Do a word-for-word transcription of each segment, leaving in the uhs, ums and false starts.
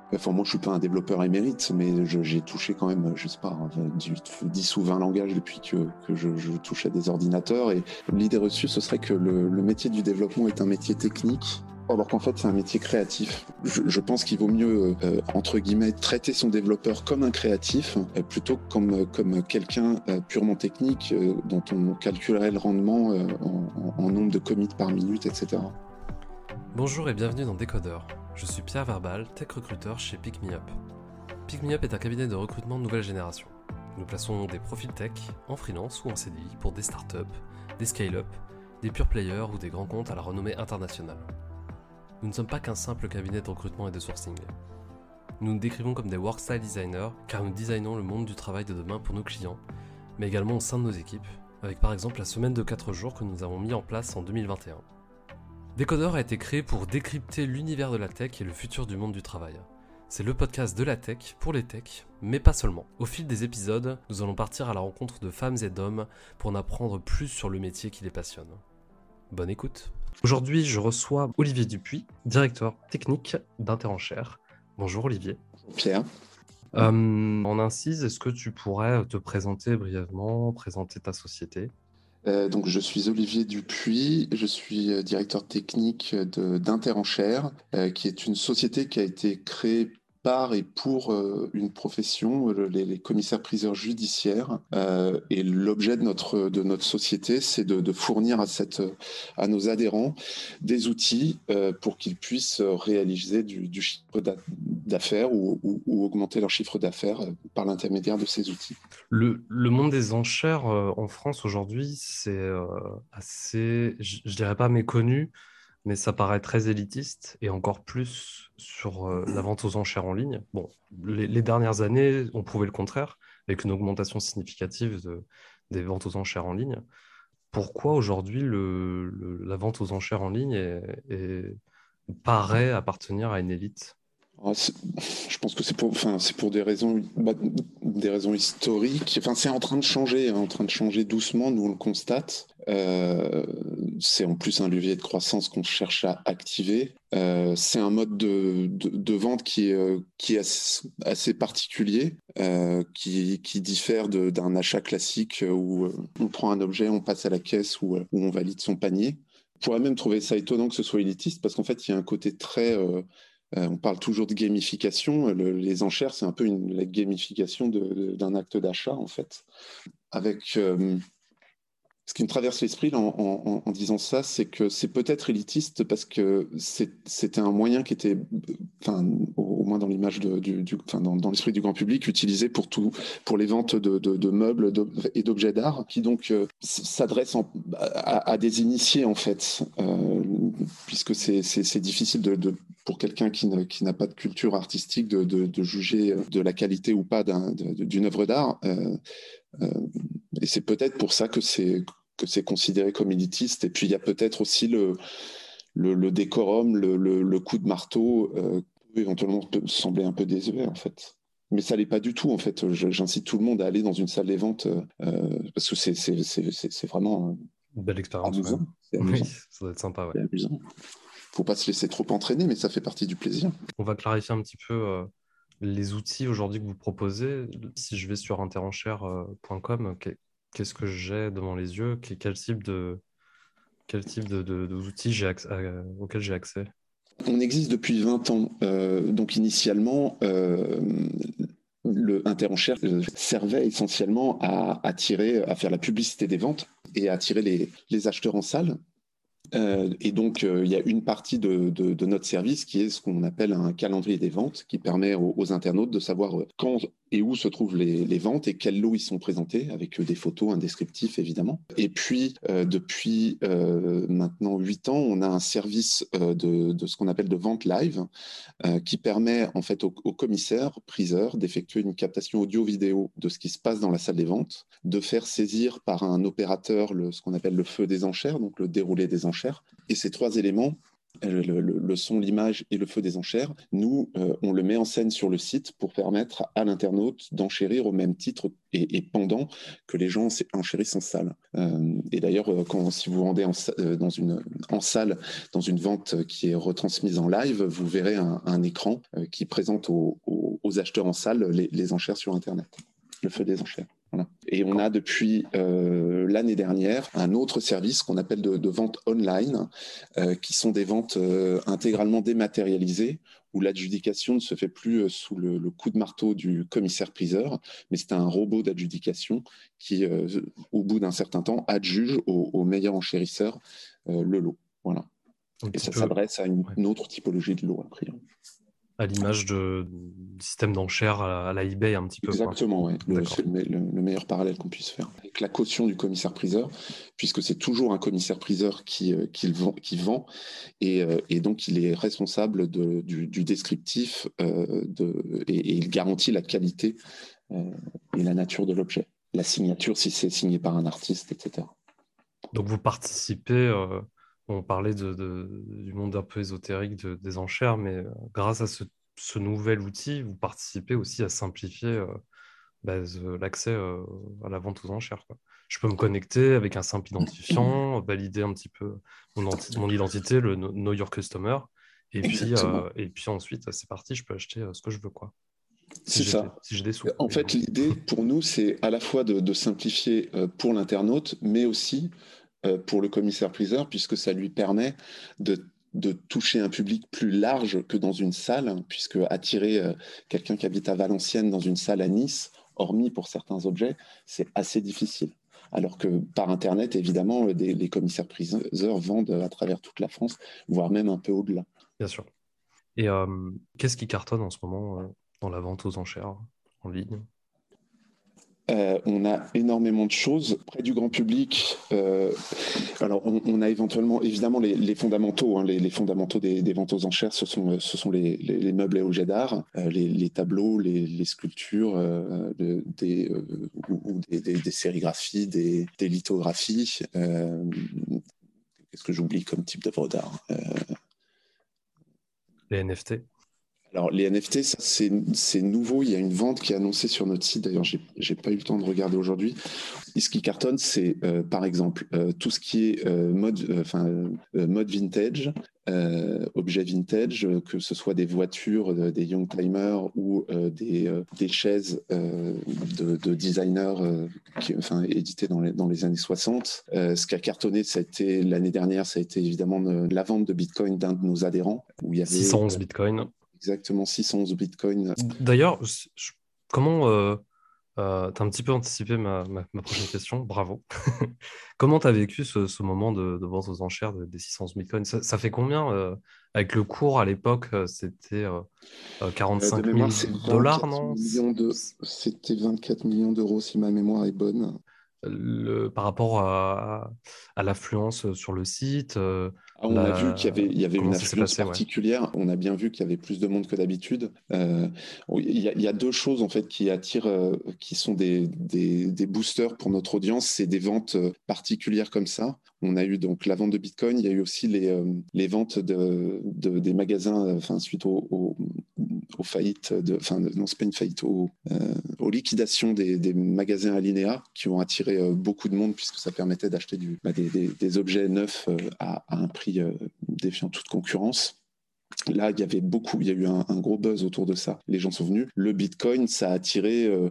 Enfin, moi, je suis pas un développeur émérite, mais je, j'ai touché quand même, je sais pas, dix ou vingt langages depuis que, que je, je touche à des ordinateurs. Et l'idée reçue, ce serait que le, le métier du développement est un métier technique, alors qu'en fait, c'est un métier créatif. Je, je pense qu'il vaut mieux, euh, entre guillemets, traiter son développeur comme un créatif, euh, plutôt que comme, comme quelqu'un euh, purement technique, euh, dont on calculerait le rendement euh, en, en nombre de commits par minute, et cetera. Bonjour et bienvenue dans Décodeur. Je suis Pierre Verbal, tech recruteur chez Pick Me Up. Pick Me Up est un cabinet de recrutement de nouvelle génération. Nous plaçons des profils tech en freelance ou en C D I pour des startups, des scale-up, des pure players ou des grands comptes à la renommée internationale. Nous ne sommes pas qu'un simple cabinet de recrutement et de sourcing. Nous nous décrivons comme des work-style designers car nous designons le monde du travail de demain pour nos clients, mais également au sein de nos équipes, avec par exemple la semaine de quatre jours que nous avons mis en place en deux mille vingt et un. Décodeur a été créé pour décrypter l'univers de la tech et le futur du monde du travail. C'est le podcast de la tech pour les techs, mais pas seulement. Au fil des épisodes, nous allons partir à la rencontre de femmes et d'hommes pour en apprendre plus sur le métier qui les passionne. Bonne écoute. Aujourd'hui, je reçois Olivier Dupuis, directeur technique d'Interenchère. Bonjour Olivier. Pierre. Euh, en incise, est-ce que tu pourrais te présenter brièvement, présenter ta société ? Euh, donc, je suis Olivier Dupuis, je suis euh, directeur technique de, d'Interenchère, euh, qui est une société qui a été créée par et pour euh, une profession, euh, les, les commissaires-priseurs judiciaires. Euh, et l'objet de notre, de notre société, c'est de, de fournir à, cette, à nos adhérents des outils euh, pour qu'ils puissent réaliser du, du chiffre d'affaires ou, ou, ou augmenter leur chiffre d'affaires euh, par l'intermédiaire de ces outils. Le, le monde des enchères euh, en France aujourd'hui, c'est euh, assez, je, je dirais pas méconnu, mais ça paraît très élitiste et encore plus sur euh, la vente aux enchères en ligne. Bon, les, les dernières années ont prouvé le contraire, avec une augmentation significative de, des ventes aux enchères en ligne. Pourquoi aujourd'hui le, le- la vente aux enchères en ligne est- est- paraît appartenir à une élite? Oh, c'est- Je pense que c'est pour, enfin, c'est pour des raisons, bah, des raisons historiques. Enfin, c'est en train de changer, hein, en train de changer doucement. Nous on le constate. Euh, c'est en plus un levier de croissance qu'on cherche à activer. Euh, c'est un mode de, de, de vente qui est, euh, qui est assez, assez particulier, euh, qui, qui diffère de, d'un achat classique où euh, on prend un objet, on passe à la caisse ou où on valide son panier. On pourrait même trouver ça étonnant que ce soit élitiste parce qu'en fait, il y a un côté très euh, euh, on parle toujours de gamification. Le- les enchères, c'est un peu une, la gamification de- de- d'un acte d'achat, en fait. Avec, euh, ce qui me traverse l'esprit en, en- en disant ça, c'est que c'est peut-être élitiste parce que c'est- c'était un moyen qui était, enfin, au, au moins dans l'image de- du, du- enfin, dans, dans l'esprit du grand public, utilisé pour tout, pour les ventes de, de- de meubles d'ob- et d'objets d'art, qui donc euh, s- s'adresse en- à, à des initiés en fait, euh, puisque c'est c'est- c'est difficile de, de- pour quelqu'un qui, ne- qui n'a pas de culture artistique de, de- de juger de la qualité ou pas d'un- de- d'une œuvre d'art. Euh, euh, et c'est peut-être pour ça que c'est que c'est considéré comme élitiste. Et puis il y a peut-être aussi le, le, le décorum, le, le, le coup de marteau, euh, qui peut éventuellement peut sembler un peu désuet en fait. Mais ça l'est pas du tout en fait. Je- J'incite tout le monde à aller dans une salle des ventes euh, parce que c'est c'est c'est c'est c'est vraiment Belle euh, expérience quand amusant. même. C'est Oui, amusant. ça doit être sympa, ouais. C'est amusant. Faut pas se laisser trop entraîner, mais ça fait partie du plaisir. On va clarifier un petit peu euh, les outils aujourd'hui que vous proposez. Si je vais sur interenchère point com, qu'est- qu'est-ce que j'ai devant les yeux? Quel quel type de, quel type de, de- d'outils j'ai acc- euh, auxquels j'ai accès? On existe depuis vingt ans. Euh, donc initialement, euh, le Interenchère euh, servait essentiellement à attirer, à faire la publicité des ventes et à attirer les, les acheteurs en salle. Euh, et donc, euh, il y a une partie de, de, de notre service qui est ce qu'on appelle un calendrier des ventes, qui permet aux, aux internautes de savoir quand et où se trouvent les, les ventes et quels lots ils sont présentés, avec des photos, un descriptif évidemment. Et puis, euh, depuis euh, maintenant huit ans, on a un service euh, de, de ce qu'on appelle de vente live, euh, qui permet en fait aux, aux commissaires, priseurs, d'effectuer une captation audio-vidéo de ce qui se passe dans la salle des ventes, de faire saisir par un opérateur le, ce qu'on appelle le feu des enchères, donc le déroulé des enchères. Et ces trois éléments le, le, le son, l'image et le feu des enchères, nous, euh, on le met en scène sur le site pour permettre à l'internaute d'enchérir au même titre et, et pendant que les gens enchérissent en salle. Euh, et d'ailleurs, quand, si vous vous rendez en, euh, dans une, en salle, dans une vente qui est retransmise en live, vous verrez un, un écran euh, qui présente aux, aux, aux acheteurs en salle les, les enchères sur Internet, le feu des enchères. Voilà. Et on a depuis euh, l'année dernière un autre service qu'on appelle de, de vente online, euh, qui sont des ventes euh, intégralement dématérialisées, où l'adjudication ne se fait plus sous le, le coup de marteau du commissaire-priseur, mais c'est un robot d'adjudication qui, euh, au bout d'un certain temps, adjuge au, au meilleur enchérisseur euh, le lot. Voilà. Et ça peu... s'adresse à une, ouais. une autre typologie de lot, a priori. À l'image de, du système d'enchères à la eBay un petit peu. Exactement, oui. C'est le, le, le meilleur parallèle qu'on puisse faire. Avec la caution du commissaire-priseur, puisque c'est toujours un commissaire-priseur qui, euh, qui, vend, qui vend, et, euh, et donc il est responsable de, du, du descriptif euh, de, et, et il garantit la qualité euh, et la nature de l'objet. La signature, si c'est signé par un artiste, et cetera. Donc vous participez... Euh... On parlait de, de, du monde un peu ésotérique de, des enchères, mais grâce à ce, ce nouvel outil, vous participez aussi à simplifier euh, bah, l'accès euh, à la vente aux enchères, quoi. Je peux me connecter avec un simple identifiant, valider un petit peu mon, mon identité, le Know Your Customer, et puis, euh, et puis ensuite, c'est parti, je peux acheter ce que je veux, quoi. Si c'est ça. Si j'ai des sous. En fait, l'idée pour nous, c'est à la fois de, de simplifier pour l'internaute, mais aussi pour le commissaire-priseur, puisque ça lui permet de, de toucher un public plus large que dans une salle, puisque attirer quelqu'un qui habite à Valenciennes dans une salle à Nice, hormis pour certains objets, c'est assez difficile. Alors que par Internet, évidemment, des, les commissaires-priseurs vendent à travers toute la France, voire même un peu au-delà. Bien sûr. Et euh, qu'est-ce qui cartonne en ce moment euh, dans la vente aux enchères en ligne ? Euh, on a énormément de choses près du grand public. Euh, alors, on, on a éventuellement, évidemment, les, les fondamentaux. Hein, les, les fondamentaux des, des ventes aux enchères, ce sont, ce sont les, les, les meubles et objets d'art, euh, les, les tableaux, les, les sculptures, euh, le, des, euh, ou, ou des, des, des sérigraphies, des, des lithographies. Euh, qu'est-ce que j'oublie comme type d'œuvre d'art ? euh, Les N F T. Alors, les N F T, ça, c'est, c'est nouveau. Il y a une vente qui est annoncée sur notre site. D'ailleurs, j'ai, j'ai pas eu le temps de regarder aujourd'hui. Et ce qui cartonne, c'est, euh, par exemple, euh, tout ce qui est euh, mode, enfin, euh, mode vintage, euh, objets vintage, euh, que ce soit des voitures, euh, des youngtimers ou euh, des, euh, des chaises euh, de, de designers euh, qui, enfin, éditées dans les, dans les années soixante. Euh, ce qui a cartonné, ça a été, l'année dernière, ça a été évidemment euh, la vente de Bitcoin d'un de nos adhérents. Où il y avait, six cent onze Bitcoin. Exactement, six cent onze bitcoins. D'ailleurs, je, comment... Euh, euh, tu as un petit peu anticipé ma, ma, ma prochaine question, bravo. Comment tu as vécu ce, ce moment de, de vente aux enchères de, des six cent onze bitcoins ? ça, ça fait combien euh, avec le cours à l'époque, c'était euh, quarante-cinq mille dollars, non ? De, c'était vingt-quatre millions d'euros, si ma mémoire est bonne. Le, par rapport à, à l'affluence sur le site euh, ah, on la... a vu qu'il y avait, il y avait une affluence passé, particulière. Ouais. On a bien vu qu'il y avait plus de monde que d'habitude. Euh, il, y a, il y a deux choses en fait qui attirent, euh, qui sont des, des, des boosters pour notre audience. C'est des ventes particulières comme ça. On a eu donc la vente de Bitcoin. Il y a eu aussi les, euh, les ventes de, de, des magasins, enfin suite au, au, aux faillites, de, enfin non c'est pas une faillite, aux, euh, aux liquidations des, des magasins Alinéa qui ont attiré euh, beaucoup de monde puisque ça permettait d'acheter du, bah, des, des, des objets neufs euh, à, à un prix euh, défiant toute concurrence. Là, il y avait beaucoup, il y a eu un, un gros buzz autour de ça. Les gens sont venus. Le Bitcoin, ça a attiré euh,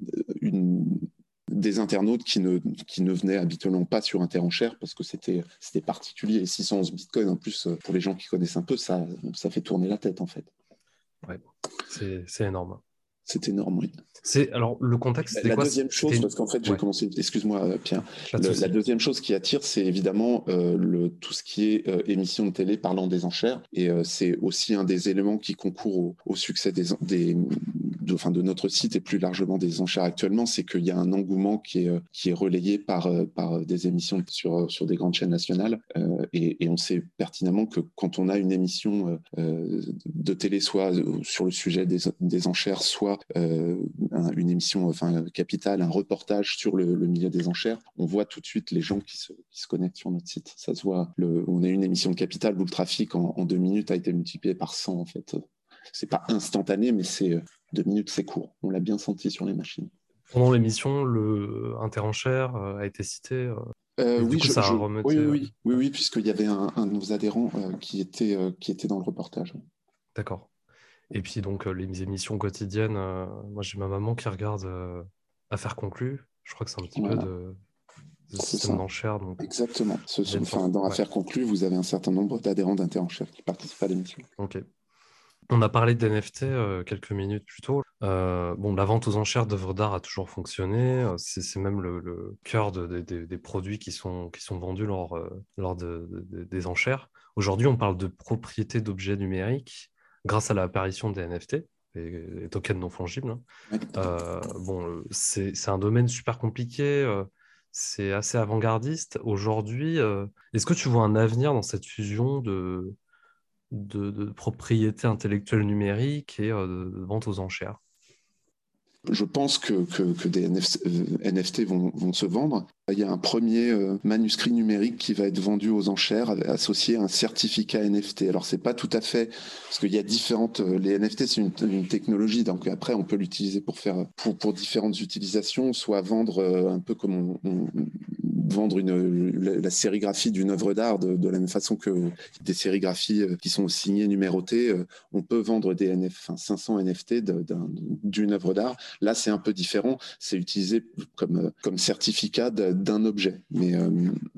une des internautes qui ne, qui ne venaient habituellement pas sur Interenchères parce que c'était, c'était particulier. Et six cent onze bitcoins, en plus, pour les gens qui connaissent un peu, ça, ça fait tourner la tête, en fait. Ouais, c'est, c'est énorme. C'est énorme, oui. C'est, alors, le contexte, c'était la quoi ? deuxième chose, c'était... parce qu'en fait, j'ai ouais. commencé... Excuse-moi, Pierre. Le, la deuxième chose qui attire, c'est évidemment euh, le, tout ce qui est euh, émission de télé parlant des enchères. Et euh, c'est aussi un des éléments qui concourt au, au succès des, des, de, enfin, de notre site et plus largement des enchères actuellement, c'est qu'il y a un engouement qui est, qui est relayé par, par des émissions sur, sur des grandes chaînes nationales. Euh, et, et on sait pertinemment que quand on a une émission euh, de télé, soit sur le sujet des, des enchères, soit euh, une émission enfin, capitale, un reportage sur le, le milieu des enchères, on voit tout de suite les gens qui se, qui se connectent sur notre site. Ça se voit. Le, on a une émission de Capital où le trafic en, en deux minutes a été multiplié par cent en fait. C'est pas instantané, mais c'est deux minutes, c'est court. On l'a bien senti sur les machines. Pendant l'émission, le Interenchère a été cité. Euh, euh, et oui, du coup, je, ça a je, remonté. oui, oui, oui, oui, oui, puisqu'il y avait un, un de nos adhérents euh, qui, était, euh, qui était dans le reportage. D'accord. Et puis donc euh, les émissions quotidiennes, euh, moi j'ai ma maman qui regarde euh, Affaires conclues. Je crois que c'est un petit Voilà. peu de, de C'est système ça. d'enchères. Donc, exactement. Ce sont, enfin, forme... dans ouais. Affaires conclues, vous avez un certain nombre d'adhérents d'Interenchères qui participent à l'émission. Ok. On a parlé d'N F T euh, quelques minutes plus tôt. Euh, bon, la vente aux enchères d'œuvres d'art a toujours fonctionné. C'est, c'est même le, le cœur de, de, de, des produits qui sont, qui sont vendus lors, euh, lors de, de, des enchères. Aujourd'hui, on parle de propriété d'objets numériques grâce à l'apparition des N F T, les tokens non fongibles. Hein. Ouais. Euh, bon, c'est, c'est un domaine super compliqué. Euh, c'est assez avant-gardiste. Aujourd'hui, euh, est-ce que tu vois un avenir dans cette fusion de de, de propriété intellectuelle numérique et euh, de vente aux enchères? Je pense que, que, que des N F T vont, vont se vendre. Il y a un premier euh, manuscrit numérique qui va être vendu aux enchères associé à un certificat N F T. Alors c'est pas tout à fait parce qu'il y a différentes. Euh, les N F T c'est une, une technologie, donc après on peut l'utiliser pour faire pour, pour différentes utilisations, soit vendre euh, un peu comme on, on vendre une, la, la sérigraphie d'une œuvre d'art de, de la même façon que des sérigraphies euh, qui sont signées, numérotées. Euh, on peut vendre des N F, enfin, cinq cents N F T de, d'un, d'une œuvre d'art. Là, c'est un peu différent. C'est utilisé comme, comme certificat d'un objet. Mais, euh,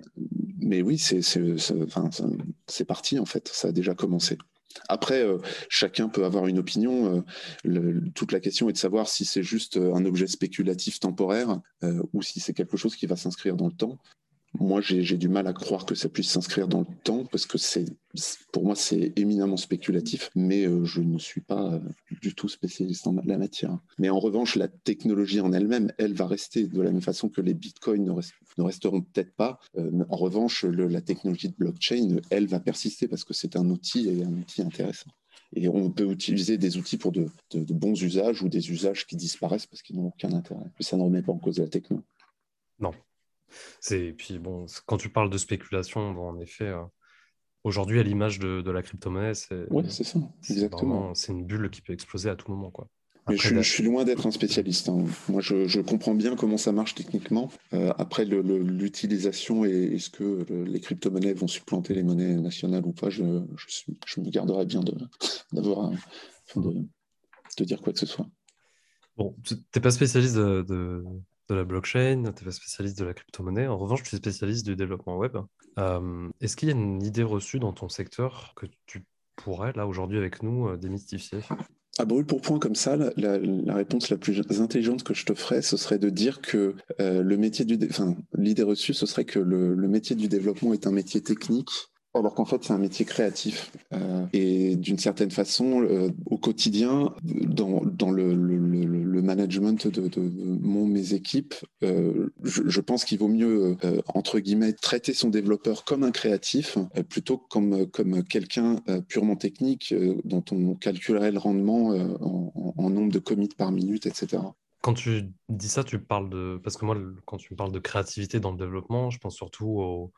mais oui, c'est, c'est, c'est, enfin, c'est parti, en fait. Ça a déjà commencé. Après, euh, chacun peut avoir une opinion. Euh, le, toute la question est de savoir si c'est juste un objet spéculatif temporaire euh, ou si c'est quelque chose qui va s'inscrire dans le temps. Moi, j'ai, j'ai du mal à croire que ça puisse s'inscrire dans le temps parce que c'est, pour moi, c'est éminemment spéculatif, mais euh, je ne suis pas euh, du tout spécialiste en la matière. Mais en revanche, la technologie en elle-même, elle va rester de la même façon que les bitcoins ne, rest, ne resteront peut-être pas. Euh, en revanche, le, la technologie de blockchain, elle va persister parce que c'est un outil et un outil intéressant. Et on peut utiliser des outils pour de, de, de bons usages ou des usages qui disparaissent parce qu'ils n'ont aucun intérêt. Mais ça ne remet pas en cause la techno. Non. C'est, puis bon, quand tu parles de spéculation, bon, en effet, euh, aujourd'hui, à l'image de, de la crypto-monnaie, c'est, Oui, c'est ça, c'est exactement. vraiment, c'est une bulle qui peut exploser à tout moment, quoi. Mais Après, je, suis, je suis loin d'être un spécialiste. Hein. Moi, je, je comprends bien comment ça marche techniquement. Euh, après, le, le, l'utilisation et est-ce que le, les crypto-monnaies vont supplanter les monnaies nationales ou pas, je, je, suis, je me garderai bien de, d'avoir un, enfin de, de dire quoi que ce soit. bon, tu n'es pas spécialiste de, de, de la blockchain, tu n'es pas spécialiste de la crypto-monnaie. En revanche, tu es spécialiste du développement web. Euh, est-ce qu'il y a une idée reçue dans ton secteur que tu pourrais, là, aujourd'hui, avec nous, euh, démystifier? À brûle pour point comme ça, la, la, la réponse la plus intelligente que je te ferais, ce serait de dire que euh, le métier du, dé... enfin, l'idée reçue, ce serait que le, le métier du développement est un métier technique, alors qu'en fait c'est un métier créatif. Euh, et d'une certaine façon, euh, au quotidien, dans, dans le, le, le, le management de, de mon, mes équipes, euh, je, je pense qu'il vaut mieux, euh, entre guillemets, traiter son développeur comme un créatif, euh, plutôt que comme, comme quelqu'un euh, purement technique euh, dont on calculerait le rendement euh, en, en nombre de commits par minute, et cetera. Quand tu dis ça, tu parles de... Parce que moi, quand tu me parles de créativité dans le développement, je pense surtout au,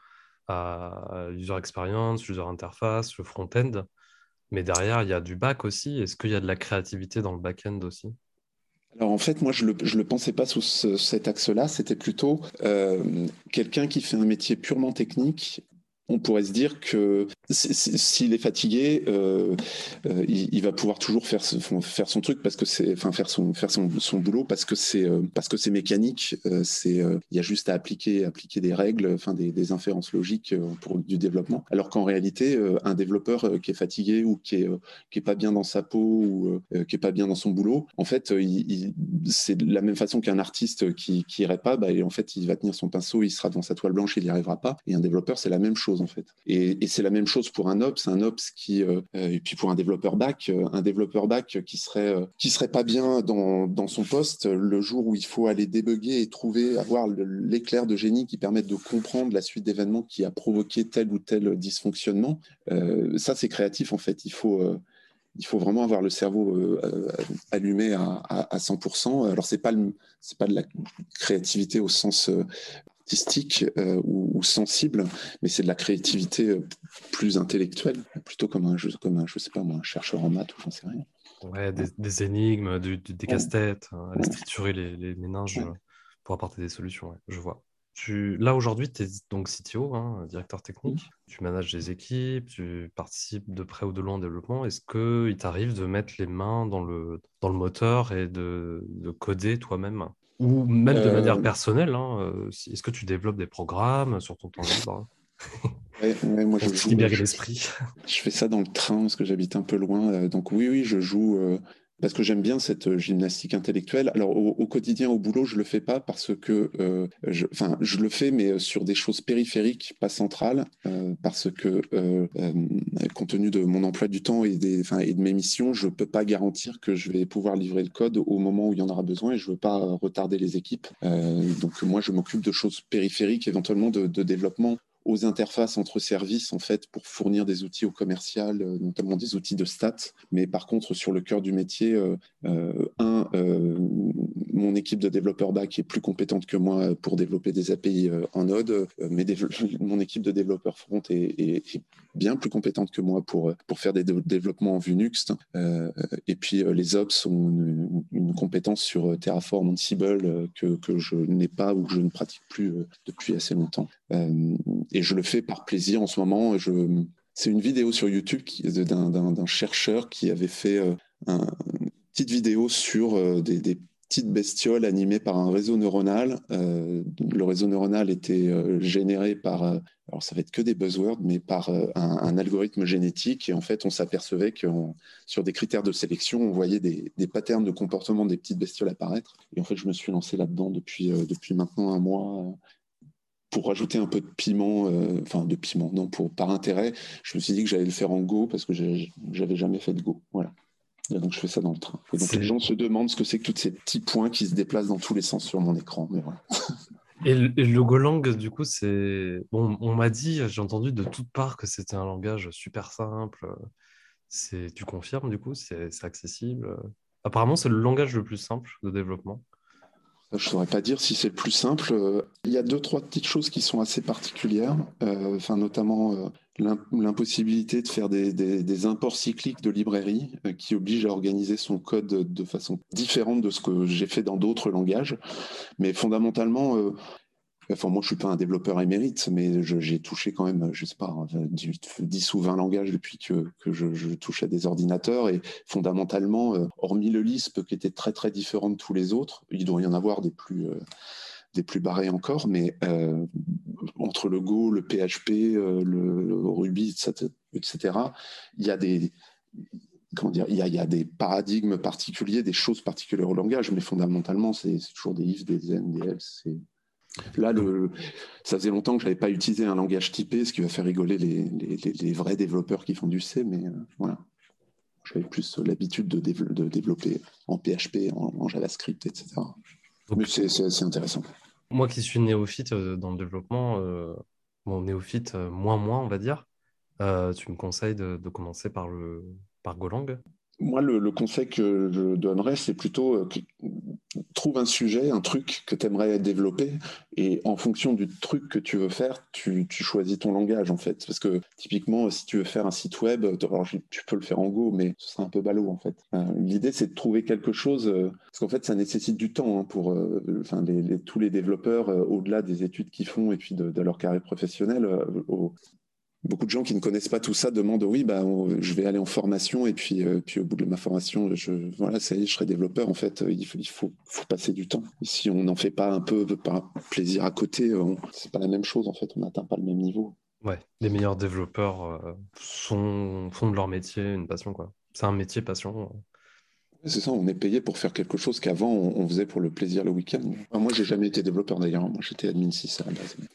à l'user experience, l'user interface, le front-end. Mais derrière, il y a du back aussi. Est-ce qu'il y a de la créativité dans le back-end aussi? Alors en fait, moi, je ne le, je le pensais pas sous ce, cet axe-là. C'était plutôt euh, quelqu'un qui fait un métier purement technique. On pourrait se dire que s'il est fatigué, euh, euh, il, il va pouvoir toujours faire, faire son truc parce que c'est, enfin faire son faire son, son boulot parce que c'est euh, parce que c'est mécanique. Euh, c'est euh, il y a juste à appliquer appliquer des règles, enfin des, des inférences logiques pour du développement. Alors qu'en réalité, euh, un développeur qui est fatigué ou qui est euh, qui est pas bien dans sa peau ou euh, qui est pas bien dans son boulot, en fait, il, il, c'est de la même façon qu'un artiste qui qui irait pas, bah, et en fait, il va tenir son pinceau, il sera devant sa toile blanche, il n'y arrivera pas. Et un développeur, c'est la même chose. chose en fait. Et, et c'est la même chose pour un ops, un ops qui, euh, et puis pour un développeur back, euh, un développeur back qui serait, euh, qui serait pas bien dans, dans son poste le jour où il faut aller débugger et trouver, avoir le, l'éclair de génie qui permette de comprendre la suite d'événements qui a provoqué tel ou tel dysfonctionnement. Euh, ça, c'est créatif en fait. Il faut, euh, il faut vraiment avoir le cerveau euh, allumé à, à, à cent pour cent. Alors, c'est pas le, c'est pas de la créativité au sens euh, artistique euh, ou, ou sensible, mais c'est de la créativité euh, plus intellectuelle, plutôt comme un, comme un, je sais pas moi, un chercheur en maths ou j'en sais rien. Ouais, des, des énigmes, du- du- des Ouais. casse-têtes, hein, aller Ouais. triturer les, les méninges Ouais. euh, pour apporter des solutions. Ouais, je vois. Tu, là, aujourd'hui, tu es donc C T O, hein, directeur technique. Tu manages des équipes, tu participes de près ou de loin au développement. Est-ce qu'il t'arrive de mettre les mains dans le, dans le moteur et de, de coder toi-même? Ou même de manière Euh, personnelle, hein, euh, si- est-ce que tu développes des programmes sur ton temps libre ouais, ouais, moi, pour je se joue. libérer Je, l'esprit? je fais ça dans le train parce que j'habite un peu loin. euh, donc oui, oui, je joue euh, parce que j'aime bien cette euh, gymnastique intellectuelle. Alors au, au quotidien, au boulot, je le fais pas parce que, euh, je, enfin, je le fais, mais euh, sur des choses périphériques, pas centrales, euh, parce que euh, euh, compte tenu de mon emploi du temps et, des, enfin, et de mes missions, je peux pas garantir que je vais pouvoir livrer le code au moment où il y en aura besoin et je veux pas euh, retarder les équipes. Euh, donc moi, je m'occupe de choses périphériques, éventuellement de, de développement aux interfaces entre services en fait pour fournir des outils au commercial, euh, notamment des outils de stats. Mais par contre, sur le cœur du métier, euh, euh, un, euh, mon équipe de développeurs back est plus compétente que moi pour développer des A P I euh, en Node, euh, mais dév- mon équipe de développeurs front est, est, est bien plus compétente que moi pour, pour faire des dé- développements en Vue Nuxt. Euh, et puis euh, les ops ont une, une compétence sur Terraform, Ansible euh, que, que je n'ai pas ou que je ne pratique plus euh, depuis assez longtemps. Euh, et je le fais par plaisir en ce moment. Je, c'est une vidéo sur YouTube qui, d'un, d'un, d'un chercheur qui avait fait euh, un, une petite vidéo sur euh, des, des petites bestioles animées par un réseau neuronal. Euh, le réseau neuronal était euh, généré par, euh, alors ça va être que des buzzwords, mais par euh, un, un algorithme génétique. Et en fait, on s'apercevait que sur des critères de sélection, on voyait des, des patterns de comportement des petites bestioles apparaître. Et en fait, je me suis lancé là-dedans depuis, euh, depuis maintenant un mois. Euh, pour rajouter un peu de piment, euh, enfin de piment, non, pour, par intérêt, je me suis dit que j'allais le faire en Go parce que j'avais jamais fait de Go. Voilà. Et donc je fais ça dans le train. Et donc les C'est... gens se demandent ce que c'est que tous ces petits points qui se déplacent dans tous les sens sur mon écran. Mais voilà. Et le, et le Golang, du coup, c'est... Bon, on m'a dit, j'ai entendu de toutes parts que c'était un langage super simple. C'est... Tu confirmes, du coup, c'est, c'est accessible. Apparemment, c'est le langage le plus simple de développement. Je ne saurais pas dire si c'est le plus simple. Euh, Il y a deux, trois petites choses qui sont assez particulières, euh, enfin, notamment euh, l'im- l'impossibilité de faire des, des- des imports cycliques de librairies euh, qui obligent à organiser son code de façon différente de ce que j'ai fait dans d'autres langages. Mais fondamentalement, euh, enfin, moi, je suis pas un développeur émérite, mais je- j'ai touché quand même, je sais pas, dix dix ou vingt langages depuis que, que je, je touche à des ordinateurs. Et fondamentalement, euh, hormis le Lisp, qui était très, très différent de tous les autres, il doit y en avoir des plus, euh, des plus barrés encore, mais euh, entre le Go, le P H P, euh, le, le Ruby, et cetera, et cetera, il y a des... Comment dire, il y, a, il y a des paradigmes particuliers, des choses particulières au langage, mais fondamentalement, c'est c'est toujours des if, des then, des else. C'est... Là, Donc, le, ça faisait longtemps que je n'avais pas utilisé un langage typé, ce qui va faire rigoler les, les, les, les vrais développeurs qui font du C, mais euh, voilà. J'avais plus l'habitude de, dév- de développer en P H P, en, en JavaScript, et cetera. Mais donc, c'est, c'est, c'est intéressant. moi qui suis néophyte euh, dans le développement, euh, bon, néophyte euh, moins moins, on va dire, euh, tu me conseilles de, de commencer par le par Golang? Moi, le, le conseil que je donnerais, c'est plutôt euh, que, trouve un sujet, un truc que tu aimerais développer, et en fonction du truc que tu veux faire, tu, tu choisis ton langage, en fait. Parce que, typiquement, si tu veux faire un site web, alors, tu peux le faire en Go, mais ce sera un peu ballot, en fait. Euh, l'idée, c'est de trouver quelque chose, euh, parce qu'en fait, ça nécessite du temps hein, pour euh, enfin, les, les, tous les développeurs, euh, au-delà des études qu'ils font et puis de, de leur carrière professionnelle, euh, au, beaucoup de gens qui ne connaissent pas tout ça demandent oui, bah, on- je vais aller en formation et puis, euh, puis au bout de ma formation, je, voilà, ça y est, je serai développeur. En fait, il faut, il faut, faut passer du temps. Et si on n'en fait pas un peu par plaisir à côté, on- c'est pas la même chose. En fait, on n'atteint pas le même niveau. Ouais, les meilleurs développeurs euh, sont, font de leur métier une passion, quoi. C'est un métier passion. C'est ça, on est payé pour faire quelque chose qu'avant on, on faisait pour le plaisir le week-end. Enfin, moi, j'ai jamais été développeur d'ailleurs. Moi, j'étais admin six à la base.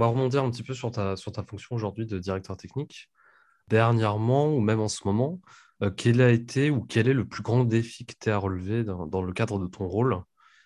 va rebondir un petit peu sur ta, sur ta fonction aujourd'hui de directeur technique. Dernièrement, ou même en ce moment, euh, quel a été ou quel est le plus grand défi que tu as à relever dans, dans le cadre de ton rôle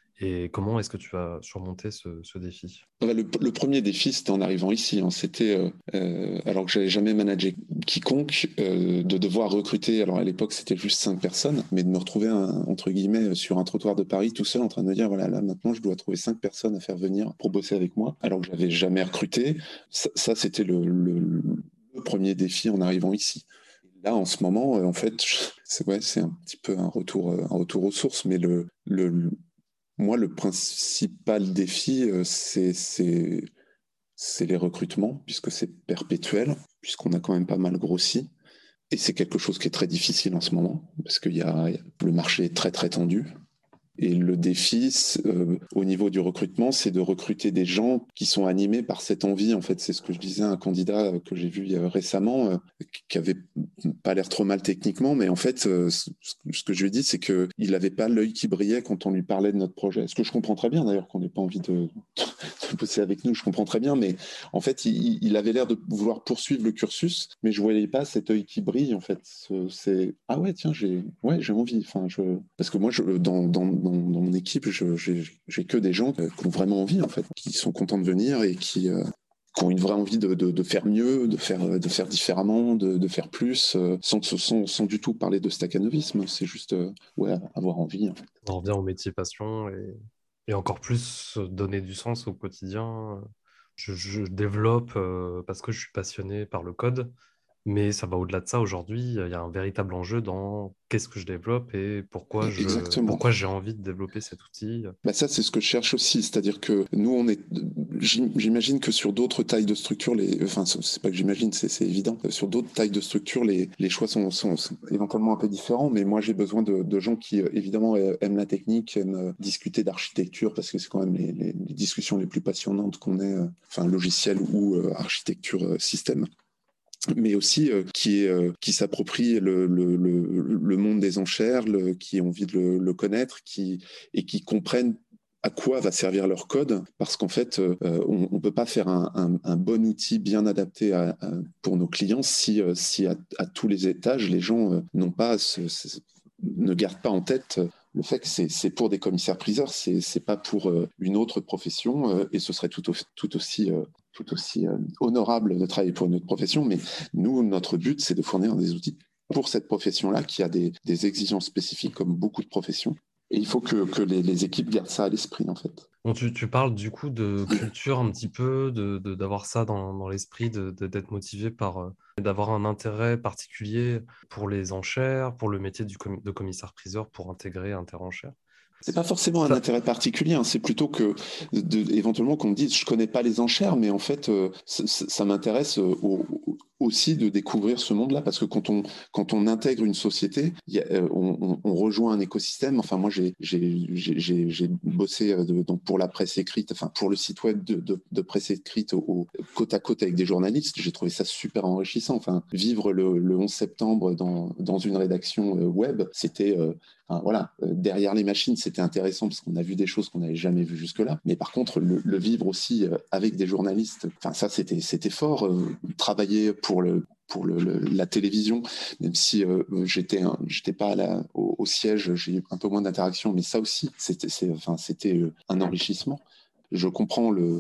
et comment est-ce que tu vas surmonter ce, ce défi? Le, le premier défi, c'était en arrivant ici. Hein. C'était, euh, euh, alors que j'avais jamais managé quiconque, euh, de devoir recruter. Alors à l'époque, c'était juste cinq personnes, mais de me retrouver un, entre guillemets sur un trottoir de Paris tout seul, en train de me dire voilà, là maintenant, je dois trouver cinq personnes à faire venir pour bosser avec moi, alors que j'avais jamais recruté. Ça, ça c'était le, le, le premier défi en arrivant ici. Là, en ce moment, en fait, c'est ouais, c'est un petit peu un retour, un retour aux sources, mais le, le moi, le principal défi, c'est, c'est, c'est les recrutements, puisque c'est perpétuel, puisqu'on a quand même pas mal grossi. Et c'est quelque chose qui est très difficile en ce moment, parce que y a, le marché est très, très tendu. Et le défi, euh, au niveau du recrutement, c'est de recruter des gens qui sont animés par cette envie. En fait, c'est ce que je disais à un candidat que j'ai vu récemment, euh, qui avait pas l'air trop mal techniquement, mais en fait, euh, ce que je lui ai dit, c'est qu'il n'avait pas l'œil qui brillait quand on lui parlait de notre projet. Ce que je comprends très bien, d'ailleurs, qu'on n'ait pas envie de, de bosser avec nous, je comprends très bien, mais en fait, il, il avait l'air de vouloir poursuivre le cursus, mais je voyais pas cet œil qui brille, en fait. C'est, ah ouais, tiens, j'ai, ouais, j'ai envie. Enfin, je, parce que moi, je, dans, dans, dans, dans mon équipe, je, j'ai, j'ai que des gens qui ont vraiment envie, en fait, qui sont contents de venir et qui, euh, qui ont une vraie envie de, de, de faire mieux, de faire, de faire différemment, de, de faire plus, euh, sans, sans, sans du tout parler de staccanovisme. C'est juste, euh, ouais, avoir envie, en fait. On revient au métier passion et, et encore plus euh, donner du sens au quotidien. Je, je développe euh, parce que je suis passionné par le code, mais ça va au-delà de ça. Aujourd'hui, il y a un véritable enjeu dans qu'est-ce que je développe et pourquoi je, Exactement. pourquoi j'ai envie de développer cet outil. Bah ça, c'est ce que je cherche aussi. C'est-à-dire que nous, on est. J'imagine que sur d'autres tailles de structure, les. Enfin, c'est pas que j'imagine, c'est, c'est évident. Sur d'autres tailles de structure, les, les choix sont, sont, sont éventuellement un peu différents. Mais moi, j'ai besoin de, de gens qui, évidemment, aiment la technique, aiment discuter d'architecture, parce que c'est quand même les, les, les discussions les plus passionnantes qu'on ait, enfin, logiciel ou euh, architecture euh, système, mais aussi euh, qui, est, euh, qui s'approprie le, le, le, le monde des enchères, le, qui ont envie de le, le connaître, qui, et qui comprennent à quoi va servir leur code, parce qu'en fait, euh, on ne peut pas faire un, un, un bon outil bien adapté à, à, pour nos clients si, euh, si à, à tous les étages, les gens euh, n'ont pas ce, ce, ne gardent pas en tête le fait que c'est, c'est pour des commissaires-priseurs, c'est, c'est pas pour euh, une autre profession, euh, et ce serait tout, au, tout aussi... Euh, tout aussi euh, honorable de travailler pour une autre profession, mais nous, notre but, c'est de fournir des outils pour cette profession-là qui a des, des exigences spécifiques comme beaucoup de professions. Et il faut que, que les, les équipes gardent ça à l'esprit, en fait. Bon, tu, tu parles du coup de culture un petit peu, de, de- d'avoir ça dans, dans l'esprit, de, de- d'être motivé par, euh, d'avoir un intérêt particulier pour les enchères, pour le métier du commi- de commissaire-priseur, pour intégrer Interenchères. C'est pas forcément un Ça, intérêt particulier, hein. C'est plutôt que de, éventuellement qu'on me dise je connais pas les enchères, mais en fait euh, ça, ça m'intéresse euh, au, aussi de découvrir ce monde-là, parce que quand on quand on intègre une société, y a, euh, on, on, rejoint un écosystème. Enfin moi j'ai j'ai j'ai j'ai bossé euh, de, donc pour la presse écrite, enfin pour le site web de, de, de presse écrite au, au, côte à côte avec des journalistes. J'ai trouvé ça super enrichissant. Enfin vivre le, le onze septembre dans dans une rédaction euh, web, c'était euh, Enfin, voilà, euh, derrière les machines, c'était intéressant parce qu'on a vu des choses qu'on n'avait jamais vues jusque-là. Mais par contre, le, le vivre aussi euh, avec des journalistes, enfin ça, c'était c'était fort. Euh, travailler pour le pour le, le, la télévision, même si euh, j'étais un, j'étais pas à la, au, au siège, j'ai eu un peu moins d'interaction, mais ça aussi, c'était c'est, enfin c'était euh, un enrichissement. Je comprends le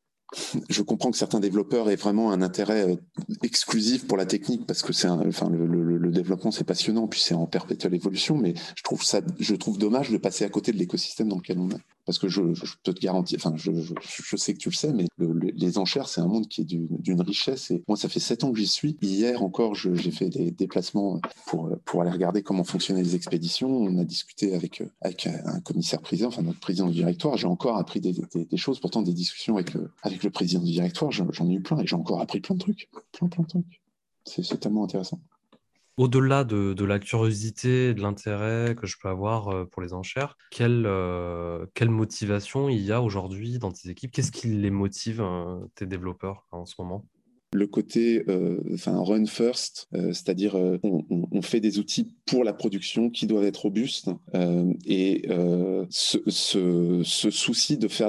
je comprends que certains développeurs aient vraiment un intérêt euh, exclusif pour la technique parce que c'est un, enfin le, le, le développement c'est passionnant puis c'est en perpétuelle évolution, mais je trouve ça je trouve dommage de passer à côté de l'écosystème dans lequel on est, parce que je, je peux te garantir, enfin je, je, je sais que tu le sais, mais le, le, les enchères c'est un monde qui est d'une, d'une richesse, et moi ça fait sept ans que j'y suis. Hier encore je, j'ai fait des déplacements pour pour aller regarder comment fonctionnaient les expéditions. On a discuté avec avec un commissaire priseur, enfin notre président du directoire. J'ai encore appris des, des, des choses, pourtant des discussions avec avec le président du directoire, j'en ai eu plein et j'ai encore appris plein de trucs, plein plein de trucs. C'est, c'est tellement intéressant. au-delà de, de la curiosité et de l'intérêt que je peux avoir euh, pour les enchères, quelle, euh, quelle motivation il y a aujourd'hui dans tes équipes? Qu'est-ce qui les motive, euh, tes développeurs, en ce moment? Le côté euh, enfin run first, euh, c'est-à-dire euh, on, on, fait des outils pour la production qui doivent être robustes, euh, et euh, ce, ce, ce souci de faire de la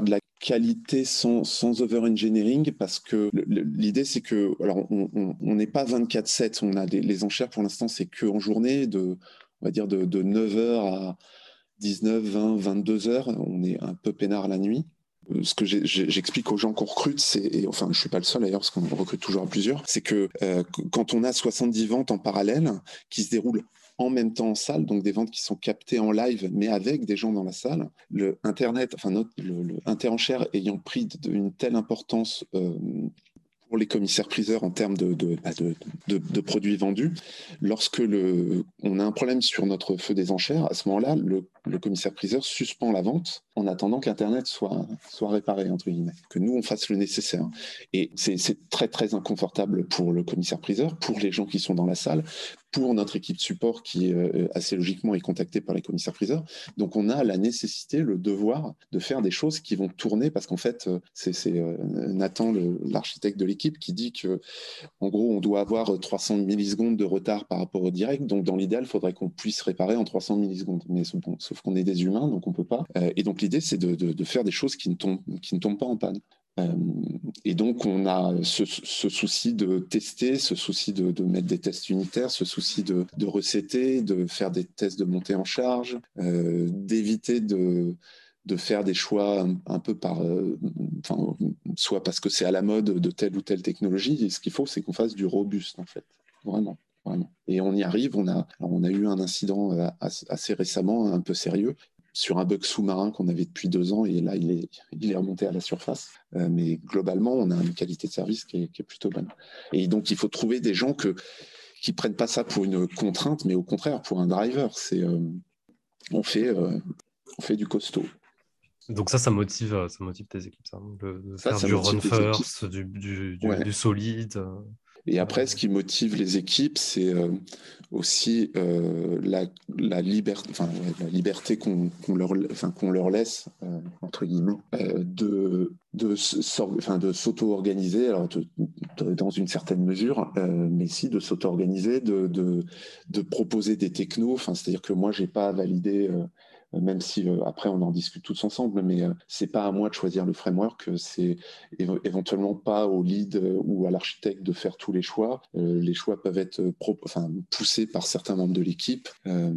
qualité sans, sans over-engineering, parce que le, le, l'idée, c'est que, alors, on n'est pas vingt-quatre sept, on a des, les enchères pour l'instant, c'est qu'en journée, de, on va dire de, de neuf heures à dix-neuf, vingt, vingt-deux heures, on est un peu peinard la nuit. Ce que j'ai, j'ai, j'explique aux gens qu'on recrute, c'est, et enfin je suis pas le seul d'ailleurs parce qu'on recrute toujours à plusieurs, c'est que euh, quand on a soixante-dix ventes en parallèle qui se déroulent en même temps en salle, donc des ventes qui sont captées en live mais avec des gens dans la salle, le internet, enfin notre, le, le interenchère ayant pris une telle importance euh, pour les commissaires-priseurs en termes de, de, de, de, de produits vendus, lorsque le, on a un problème sur notre feu des enchères, à ce moment-là, le, le commissaire-priseur suspend la vente en attendant qu'Internet soit, soit réparé, entre guillemets, que nous, on fasse le nécessaire. Et c'est, c'est très, très inconfortable pour le commissaire-priseur, pour les gens qui sont dans la salle, pour notre équipe support qui, euh, assez logiquement, est contactée par les commissaires-priseurs. Donc, on a la nécessité, le devoir de faire des choses qui vont tourner, parce qu'en fait, c'est, c'est euh, Nathan, le, l'architecte de l'équipe, qui dit que, en gros, on doit avoir trois cents millisecondes de retard par rapport au direct. Donc, dans l'idéal, il faudrait qu'on puisse réparer en trois cents millisecondes. Mais bon, sauf qu'on est des humains, donc on ne peut pas. Euh, et donc, l'idée, c'est de, de, de faire des choses qui ne tombent, qui ne tombent pas en panne. Euh, et donc, on a ce, ce souci de tester, ce souci de, de mettre des tests unitaires, ce souci de, de recéter, de faire des tests de montée en charge, euh, d'éviter de, de faire des choix un, un peu par, euh, enfin, soit parce que c'est à la mode de telle ou telle technologie. Et ce qu'il faut, c'est qu'on fasse du robuste, en fait. Vraiment. Vraiment. Et on y arrive. On a, on a eu un incident assez récemment, un peu sérieux, sur un bug sous-marin qu'on avait depuis deux ans, et là, il est, il est remonté à la surface. Euh, mais globalement, on a une qualité de service qui est, qui est plutôt bonne. Et donc, il faut trouver des gens que, qui ne prennent pas ça pour une contrainte, mais au contraire, pour un driver. C'est, euh, on, fait, euh, on fait du costaud. Donc ça, ça motive, ça motive tes équipes, ça, de, de ça, faire ça du run first, équipes. du, du, du, Ouais. du solide. Et après, ce qui motive les équipes, c'est euh, aussi euh, la, la, liber- enfin, ouais, la liberté qu'on, qu'on, leur, enfin, qu'on leur laisse, euh, entre guillemets, euh, de, de, enfin, de s'auto-organiser, alors de, de, dans une certaine mesure, euh, mais si de s'auto-organiser, de, de, de proposer des technos. Enfin, c'est-à-dire que moi, je n'ai pas validé... Euh, même si euh, après on en discute tous ensemble, mais euh, c'est pas à moi de choisir le framework, c'est éve- éventuellement pas au lead euh, ou à l'architecte de faire tous les choix. Euh, les choix peuvent être pro- enfin, poussés par certains membres de l'équipe, euh,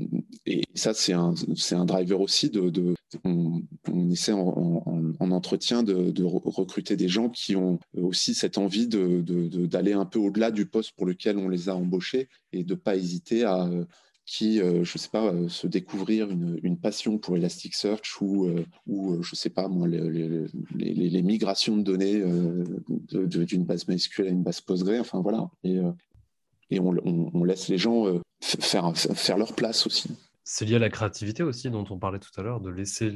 et ça c'est un, c'est un driver aussi. De, de on, on essaie en, en, en entretien de, de recruter des gens qui ont aussi cette envie de, de, de, d'aller un peu au-delà du poste pour lequel on les a embauchés, et de pas hésiter à qui, euh, je sais pas, euh, se découvrir une, une passion pour Elasticsearch ou, euh, ou euh, je sais pas moi, les, les, les, les migrations de données euh, de, de, d'une base MySQL à une base Postgre, enfin voilà. Et, euh, et on, on, on laisse les gens euh, faire, faire leur place aussi. C'est lié à la créativité aussi, dont on parlait tout à l'heure, de laisser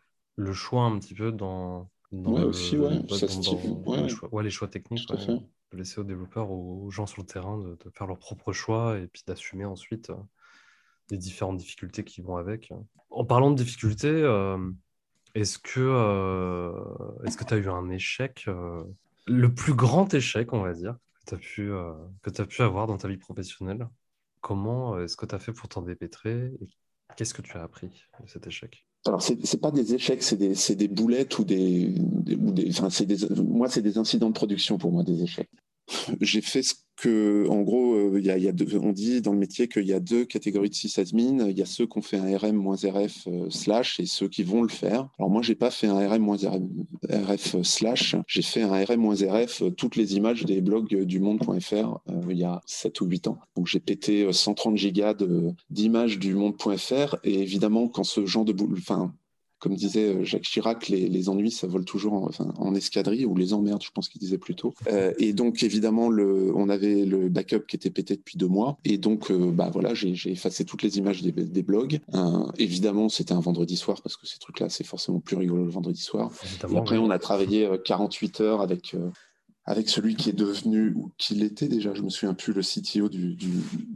le choix un petit peu dans, dans, ouais, le, aussi, ouais, dans, ça dans, dans ouais, les, choix, ouais, les choix techniques, tout à ouais, fait. de laisser aux développeurs, aux gens sur le terrain, de, de faire leurs propres choix et puis d'assumer ensuite euh, les différentes difficultés qui vont avec. En parlant de difficultés, euh, est-ce que euh, est-ce que tu as eu un échec, euh, le plus grand échec, on va dire, que tu as pu, euh, que tu as pu avoir dans ta vie professionnelle? Comment est-ce que tu as fait pour t'en dépêtrer et qu'est-ce que tu as appris de cet échec? Alors, c'est, c'est pas des échecs, c'est des, c'est des boulettes ou des, des, ou des, enfin, c'est des, moi, c'est des incidents de production pour moi, des échecs. J'ai fait ce que, en gros, euh, y a, y a deux, on dit dans le métier qu'il y a deux catégories de sysadmin. Il y a ceux qui ont fait un R M moins R F euh, slash et ceux qui vont le faire. Alors moi, j'ai pas fait un R M moins R F slash. J'ai fait un R M moins R F euh, toutes les images des blogs du monde.fr euh, il y a sept ou huit ans. Donc j'ai pété cent trente gigas de, d'images du monde.fr, et évidemment, quand ce genre de boule, enfin, comme disait Jacques Chirac, les, les ennuis, ça vole toujours en, enfin, en escadrille, ou les emmerdes, je pense qu'il disait plutôt. Euh, et donc, évidemment, le, on avait le backup qui était pété depuis deux mois. Et donc, euh, bah, voilà, j'ai, j'ai effacé toutes les images des, des blogs. Euh, évidemment, c'était un vendredi soir, parce que ces trucs-là, c'est forcément plus rigolo le vendredi soir. Évidemment, et après, oui. on a travaillé quarante-huit heures avec... Euh, avec celui qui est devenu, ou qui l'était déjà, je me souviens plus, le C T O du, du,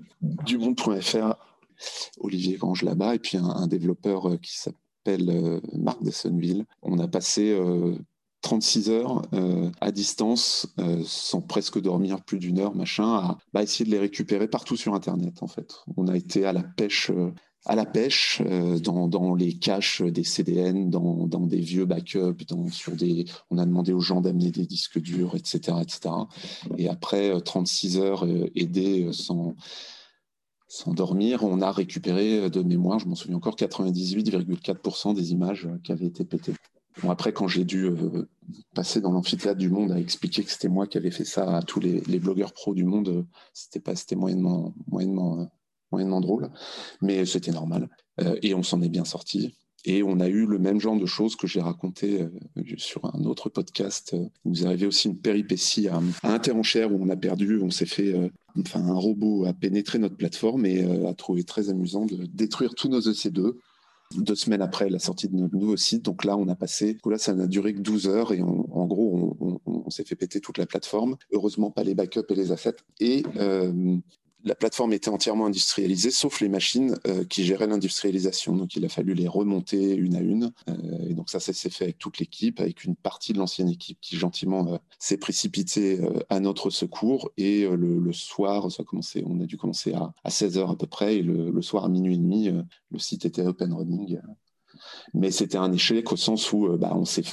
du monde.fr, Olivier Grange là-bas, et puis un, un développeur qui s'appelle euh, Marc Dessonneville. On a passé euh, trente-six heures euh, à distance, euh, sans presque dormir plus d'une heure, machin, à bah, essayer de les récupérer partout sur Internet, en fait. On a été à la pêche... Euh, à la pêche, euh, dans, dans les caches des C D N, dans, dans des vieux backups, dans, sur des, on a demandé aux gens d'amener des disques durs, et cetera, et cetera. Et après euh, trente-six heures euh, aidés sans, sans dormir, on a récupéré de mémoire, je m'en souviens encore, quatre-vingt-dix-huit virgule quatre pour cent des images qui avaient été pétées. Bon, après, quand j'ai dû euh, passer dans l'amphithéâtre du Monde à expliquer que c'était moi qui avais fait ça à tous les, les blogueurs pros du monde, euh, c'était pas, c'était moyennement, moyennement, euh, moyennement drôle, mais c'était normal. Euh, et on s'en est bien sorti. Et on a eu le même genre de choses que j'ai raconté euh, sur un autre podcast. Il nous est arrivé aussi une péripétie à, à Interenchères où on a perdu, on s'est fait, euh, enfin, un robot a pénétré notre plateforme et euh, a trouvé très amusant de détruire tous nos E C deux. Deux semaines après la sortie de notre nouveau site. Donc là, on a passé, là, ça n'a duré que douze heures et on, en gros, on, on, on s'est fait péter toute la plateforme. Heureusement, pas les backups et les assets. Et euh, la plateforme était entièrement industrialisée, sauf les machines euh, qui géraient l'industrialisation. Donc il a fallu les remonter une à une. Euh, et donc ça, ça s'est fait avec toute l'équipe, avec une partie de l'ancienne équipe qui gentiment euh, s'est précipitée euh, à notre secours. Et euh, le, le soir, ça a commencé, on a dû commencer à, à seize heures à peu près. Et le, le soir à minuit et demi, euh, le site était open running. Mais c'était un échec au sens où euh, bah, on s'est,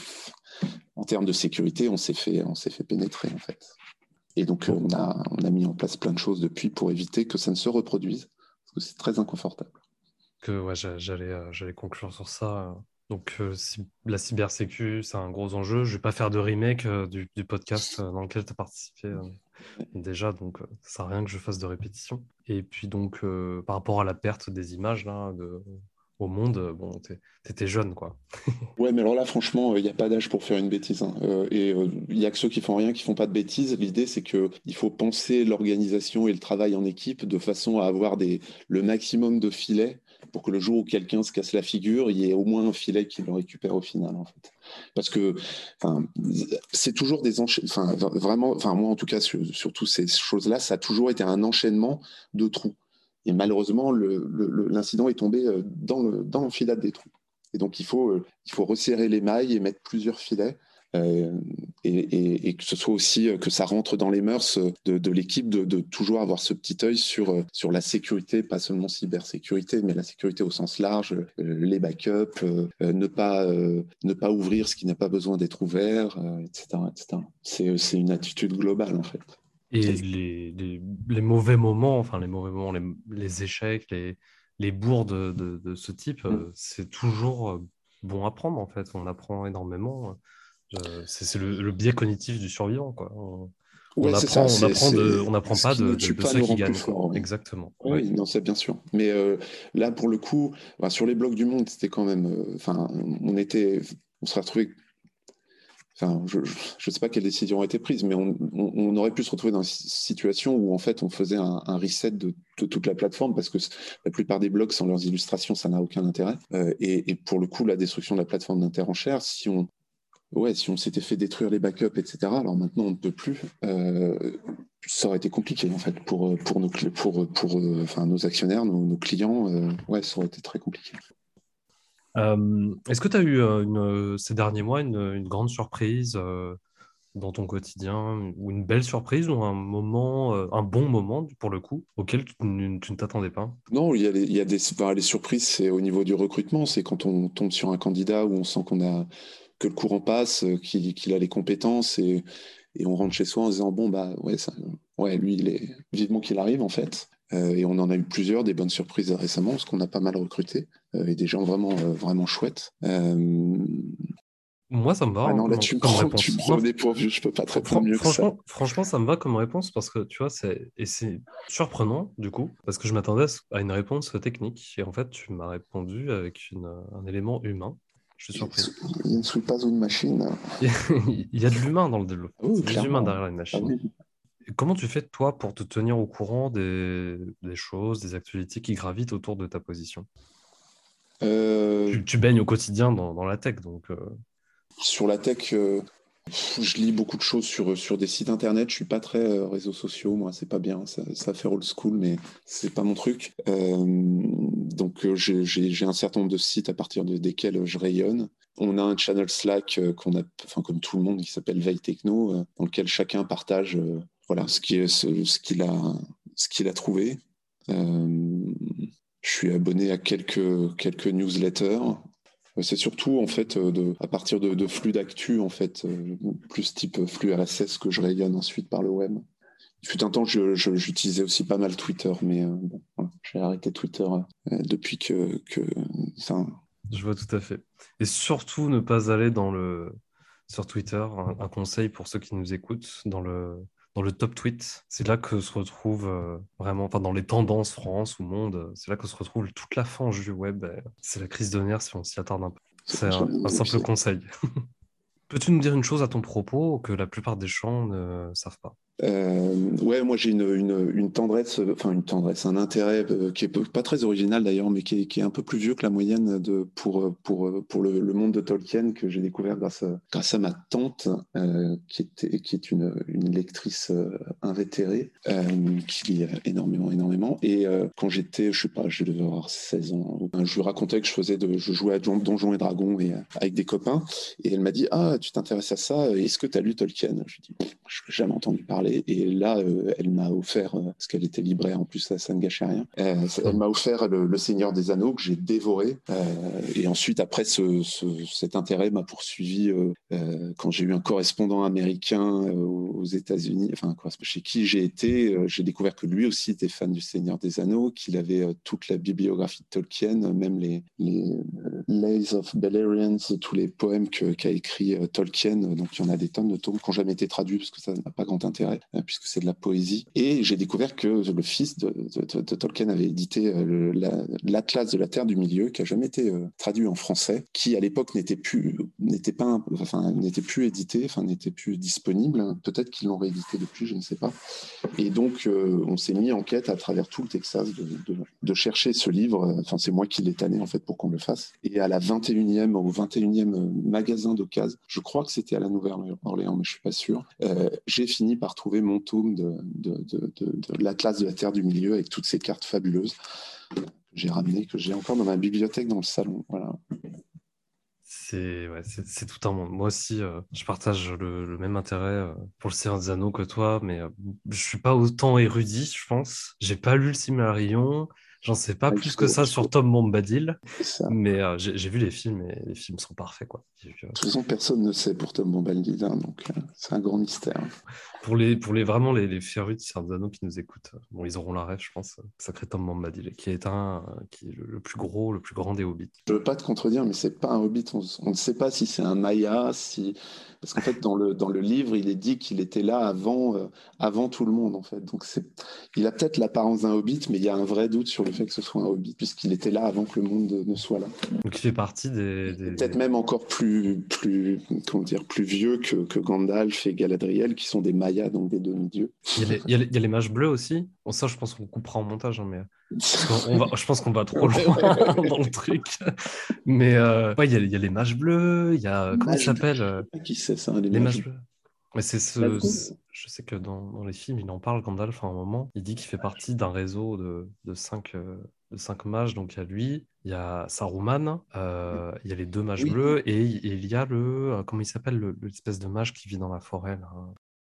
en termes de sécurité, on s'est fait, on s'est fait pénétrer en fait. Et donc, euh, on, a, on a mis en place plein de choses depuis pour éviter que ça ne se reproduise, parce que c'est très inconfortable. Que ouais, j'allais, euh, j'allais conclure sur ça. Donc, euh, si, la cybersécu, c'est un gros enjeu. Je vais pas faire de remake euh, du, du podcast euh, dans lequel tu as participé euh, déjà, donc euh, ça sert à rien que je fasse de répétition. Et puis donc, euh, par rapport à la perte des images là, de, au monde, euh, bon, t'es- t'étais jeune, quoi. Ouais, mais alors là, franchement, il n'y a pas d'âge pour faire une bêtise, hein. Euh, et il n'y a que ceux qui font rien qui font pas de bêtises. L'idée, c'est que il faut penser l'organisation et le travail en équipe de façon à avoir des, le maximum de filets pour que le jour où quelqu'un se casse la figure, il y ait au moins un filet qui le récupère au final, en fait. Parce que, enfin, c'est toujours des enchaînements. Enfin, vraiment, enfin, moi, en tout cas, sur, sur toutes ces choses-là, ça a toujours été un enchaînement de trous. Et malheureusement, le- le- l'incident est tombé euh, dans le, dans l'enfilade des trous. Et donc, il faut, euh, il faut resserrer les mailles et mettre plusieurs filets. Euh, et, et, et que ce soit aussi euh, que ça rentre dans les mœurs de, de l'équipe de, de toujours avoir ce petit œil sur, euh, sur la sécurité, pas seulement cybersécurité, mais la sécurité au sens large, euh, les backups, euh, euh, ne, pas, euh, ne pas ouvrir ce qui n'a pas besoin d'être ouvert, euh, et cetera, et cetera. C'est, c'est une attitude globale, en fait. Et les, les, les mauvais moments, enfin les mauvais moments, les, les échecs, les, les bourdes de, de, de ce type, Mm. euh, c'est toujours euh, bon à prendre en fait. On apprend énormément. Euh, c'est c'est le, le biais cognitif du survivant, quoi. On, on Ouais, c'est apprend, ça. on C'est, apprend de, c'est... on n'apprend Ce pas qui de, ne de, tue de pas ceux nous qui rend plus gagnent, quoi. forts. Oui. Exactement. Ouais. Oui, non, c'est bien sûr. Mais euh, là, pour le coup, bah, sur les blogs du Monde, c'était quand même. euh, Enfin, on était, on serait retrouvé. Enfin, je ne sais pas quelles décisions ont été prises, mais on, on- on aurait pu se retrouver dans une situation où en fait on faisait un, un reset de, de toute la plateforme parce que la plupart des blogs sans leurs illustrations, ça n'a aucun intérêt. Euh, et, et pour le coup, la destruction de la plateforme d'Interenchères, si on, ouais, si on s'était fait détruire les backups, et cetera. Alors maintenant, on ne peut plus. Euh, ça aurait été compliqué en fait pour pour nos pour pour euh, enfin nos actionnaires, nos, nos clients. Euh, ouais, ça aurait été très compliqué. Euh, est-ce que tu as eu euh, une, ces derniers mois une, une grande surprise euh, dans ton quotidien, ou une belle surprise, ou un moment, euh, un bon moment pour le coup, auquel tu, n- tu ne t'attendais pas? Non, il y a les, il y a des enfin, les surprises, c'est au niveau du recrutement, c'est quand on tombe sur un candidat où on sent qu'on a que le courant passe, euh, qu'il qu'il a les compétences et, et on rentre chez soi en se disant bon bah ouais ça, ouais lui il est vivement qu'il arrive en fait. Euh, et on en a eu plusieurs des bonnes surprises récemment parce qu'on a pas mal recruté euh, et des gens vraiment euh, vraiment chouettes. Euh, Moi, ça me va Ah hein, non, là, comme, tu me comme prends, tu me réponse. prends Non, au dépourvu, je peux pas te fr- répondre fr- mieux que ça. franchement, franchement, ça me va comme réponse parce que tu vois, c'est et c'est surprenant du coup, parce que je m'attendais à ce- à une réponse technique et en fait, tu m'as répondu avec une, un élément humain. Je suis Il surpris. il ne suis pas une machine. Il y a de l'humain dans le développement. Oui, C'est des humains clairement. derrière une Ah machine. oui. Et comment tu fais, toi, pour te tenir au courant des, des choses, des actualités qui gravitent autour de ta position? Euh, Tu, tu baignes au quotidien dans, dans la tech, donc euh, Sur la tech, euh, je lis beaucoup de choses sur, sur des sites internet. Je suis pas très euh, réseaux sociaux, moi, c'est pas bien. Ça, ça fait old school, mais c'est pas mon truc. Euh, donc, euh, j'ai j'ai- j'ai un certain nombre de sites à partir de, desquels je rayonne. On a un channel Slack euh, qu'on a, enfin, comme tout le monde, qui s'appelle Veille Techno, euh, dans lequel chacun partage euh, voilà, ce qui est, ce, ce qu'il a, ce qu'il a trouvé. Euh, Je suis abonné à quelques, quelques newsletters. C'est surtout en fait de, à partir de, de flux d'actu en fait, euh, plus type flux R S S que je rayonne ensuite par le web. Il fut un temps je, je, j'utilisais aussi pas mal Twitter, mais euh, bon, voilà, j'ai arrêté Twitter euh, depuis que, que enfin, Je vois tout à fait. Et surtout ne pas aller dans le sur Twitter, un, un conseil pour ceux qui nous écoutent, dans le dans le top tweet. C'est là que se retrouve euh, vraiment, enfin dans les tendances France ou monde, c'est là que se retrouve toute la fange du web. Et c'est la crise de nerfs si on s'y attarde un peu. C'est un, un simple conseil. Peux-tu nous dire une chose à ton propos que la plupart des gens ne savent pas? Euh, ouais, moi j'ai une, une, une tendresse, enfin une tendresse, un intérêt euh, qui est pas très original d'ailleurs, mais qui est, qui est un peu plus vieux que la moyenne de, pour, pour, pour le, le monde de Tolkien que j'ai découvert grâce à, grâce à ma tante, euh, qui, était, qui est une, une lectrice euh, invétérée, euh, qui lit énormément, énormément. Et euh, quand j'étais, je sais pas, je devais avoir seize ans, je lui racontais que je faisais de, je jouais à Donjons et Dragons et, avec des copains, et elle m'a dit, ah, tu t'intéresses à ça, est-ce que tu as lu Tolkien? Je lui ai dit, je n'ai jamais entendu parler. Et là, euh, elle m'a offert, euh, parce qu'elle était libraire en plus, ça, ça ne gâchait rien, euh, elle m'a offert le, le Seigneur des Anneaux que j'ai dévoré. Euh, et ensuite, après, ce, ce, cet intérêt m'a poursuivi euh, euh, quand j'ai eu un correspondant américain euh, aux États-Unis, enfin, chez qui j'ai été, euh, j'ai découvert que lui aussi était fan du Seigneur des Anneaux, qu'il avait euh, toute la bibliographie de Tolkien, même les, les euh, Lays of Beleriand, tous les poèmes que, qu'a écrit euh, Tolkien. Donc, il y en a des tonnes de tomes qui n'ont jamais été traduits parce que ça n'a pas grand intérêt, puisque c'est de la poésie. Et j'ai découvert que le fils de, de, de Tolkien avait édité le, la, l'Atlas de la Terre du Milieu, qui n'a jamais été euh, traduit en français, qui à l'époque n'était plus, n'était pas, enfin, n'était plus édité, enfin, n'était plus disponible. Peut-être qu'ils l'ont réédité depuis, je ne sais pas. Et donc, euh, on s'est mis en quête à travers tout le Texas de, de, de chercher ce livre. Enfin, c'est moi qui l'ai tanné, en fait, pour qu'on le fasse. Et à la vingt et unième, au vingt et unième magasin d'occasion, je crois que c'était à la Nouvelle-Orléans, mais je ne suis pas sûr, euh, j'ai fini par trouver mon tome de, de, de, de, de l'Atlas de la Terre du Milieu avec toutes ces cartes fabuleuses que j'ai ramenées, que j'ai encore dans ma bibliothèque dans le salon. Voilà. C'est ouais, c'est, c'est tout un monde. Moi aussi, euh, je partage le, le même intérêt euh, pour le Seigneur des Anneaux que toi, mais euh, je suis pas autant érudit, je pense. J'ai pas lu le Silmarillion, j'en sais pas Ah, plus que faut, ça sur faut... Tom Bombadil, Ça. mais euh, j'ai, j'ai vu les films et les films sont parfaits, quoi. J'ai vu, euh, De toute façon, personne ne sait pour Tom Bombadil, hein, donc euh, c'est un grand mystère. Pour les, pour les vraiment les, les férus de Seigneur des Anneaux qui nous écoutent, euh, bon, ils auront la rêve, je pense. euh, Sacré Tom Bombadil, qui est un, euh, qui est le, le plus gros, le plus grand des hobbits. Je veux pas te contredire, mais c'est pas un hobbit. On, on ne sait pas si c'est un Maya, si parce qu'en fait dans le dans le livre, il est dit qu'il était là avant euh, avant tout le monde en fait. Donc c'est il a peut-être l'apparence d'un hobbit, mais il y a un vrai doute sur le fait que ce soit un hobbit puisqu'il était là avant que le monde ne soit là. Donc il fait partie des, Et des, peut-être des- même encore plus plus comment dire plus vieux que, que Gandalf et Galadriel qui sont des Mayas, donc des demi-dieux. Il y a les, il y a les- il y a les mages bleus aussi. Bon, ça, je pense qu'on coupera en montage, hein, mais parce qu'on on va, je pense qu'on va trop Ouais, loin ouais, ouais, ouais. dans le truc. Mais euh, ouais, il y a, il y a les mages bleus, il y a comment ils Mage bleu, s'appellent je euh, sais pas qui c'est ça, les les mages mages bleus. bleus. Mais c'est ce, ce- je sais que dans, dans les films, il en parle, Gandalf, à un moment. Il dit qu'il fait partie d'un réseau de, de cinq, euh, de cinq mages. Donc il y a lui, il y a Saruman, euh, il y a les deux mages Oui. bleus, et, et il y a le, euh, comment il s'appelle, le- l'espèce de mage qui vit dans la forêt, là.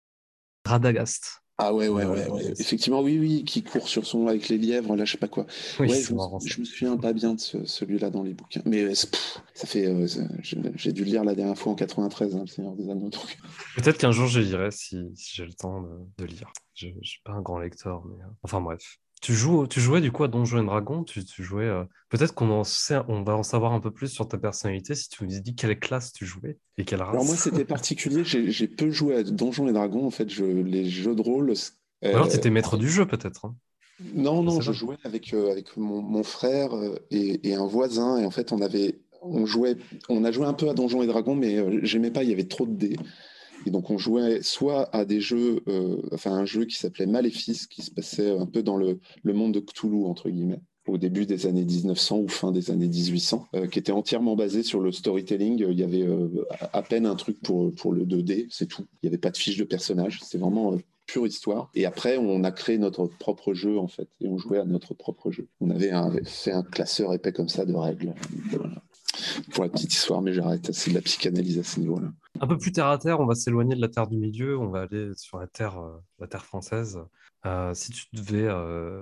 Radagast. Ah ouais, ouais, ouais, Euh, ouais. Effectivement, oui, oui, qui court sur son avec les lièvres, là, je sais pas quoi. oui, Ouais, je c'est me, marrant ça. je me souviens pas bien de ce- celui-là dans les bouquins. Mais euh, c'est- pff, ça fait. euh, ça- j'ai j'ai dû le lire la dernière fois en quatre-vingt-treize, hein, Le Seigneur des Anneaux. Donc. Peut-être qu'un jour je lirai si, si j'ai le temps de, de lire. Je ne suis pas un grand lecteur, mais euh, enfin bref. Tu joues, tu jouais du coup à Donjons et Dragons, tu, tu jouais. euh, Peut-être qu'on en sait, on va en savoir un peu plus sur ta personnalité si tu nous dis quelle classe tu jouais et quelle Alors moi, race. c'était particulier. J'ai j'ai peu joué à Donjons et Dragons. En fait, je, les jeux de rôle. Ou alors tu euh, étais maître du jeu peut-être, hein. non, Je non, sais je pas. jouais avec, euh, avec mon, mon frère euh, et, et un voisin. Et en fait, on avait. On jouait, on a joué un peu à Donjons et Dragons, mais euh, j'aimais pas, il y avait trop de dés. Et donc on jouait soit à des jeux, euh, enfin un jeu qui s'appelait Maléfice, qui se passait un peu dans le, le monde de Cthulhu, entre guillemets, au début des années mille neuf cents ou fin des années mille huit cents, euh, qui était entièrement basé sur le storytelling. Il y avait euh, à peine un truc pour, pour le deux D, c'est tout. Il n'y avait pas de fiche de personnage, c'était vraiment euh, pure histoire. Et après, on a créé notre propre jeu, en fait, et on jouait à notre propre jeu. On avait un, fait un classeur épais comme ça de règles. Voilà. Pour la petite histoire, mais j'arrête, c'est de la psychanalyse à ce niveau-là. Un peu plus terre à terre, on va s'éloigner de la terre du milieu, on va aller sur la terre, euh, la terre française. Euh, si tu devais euh,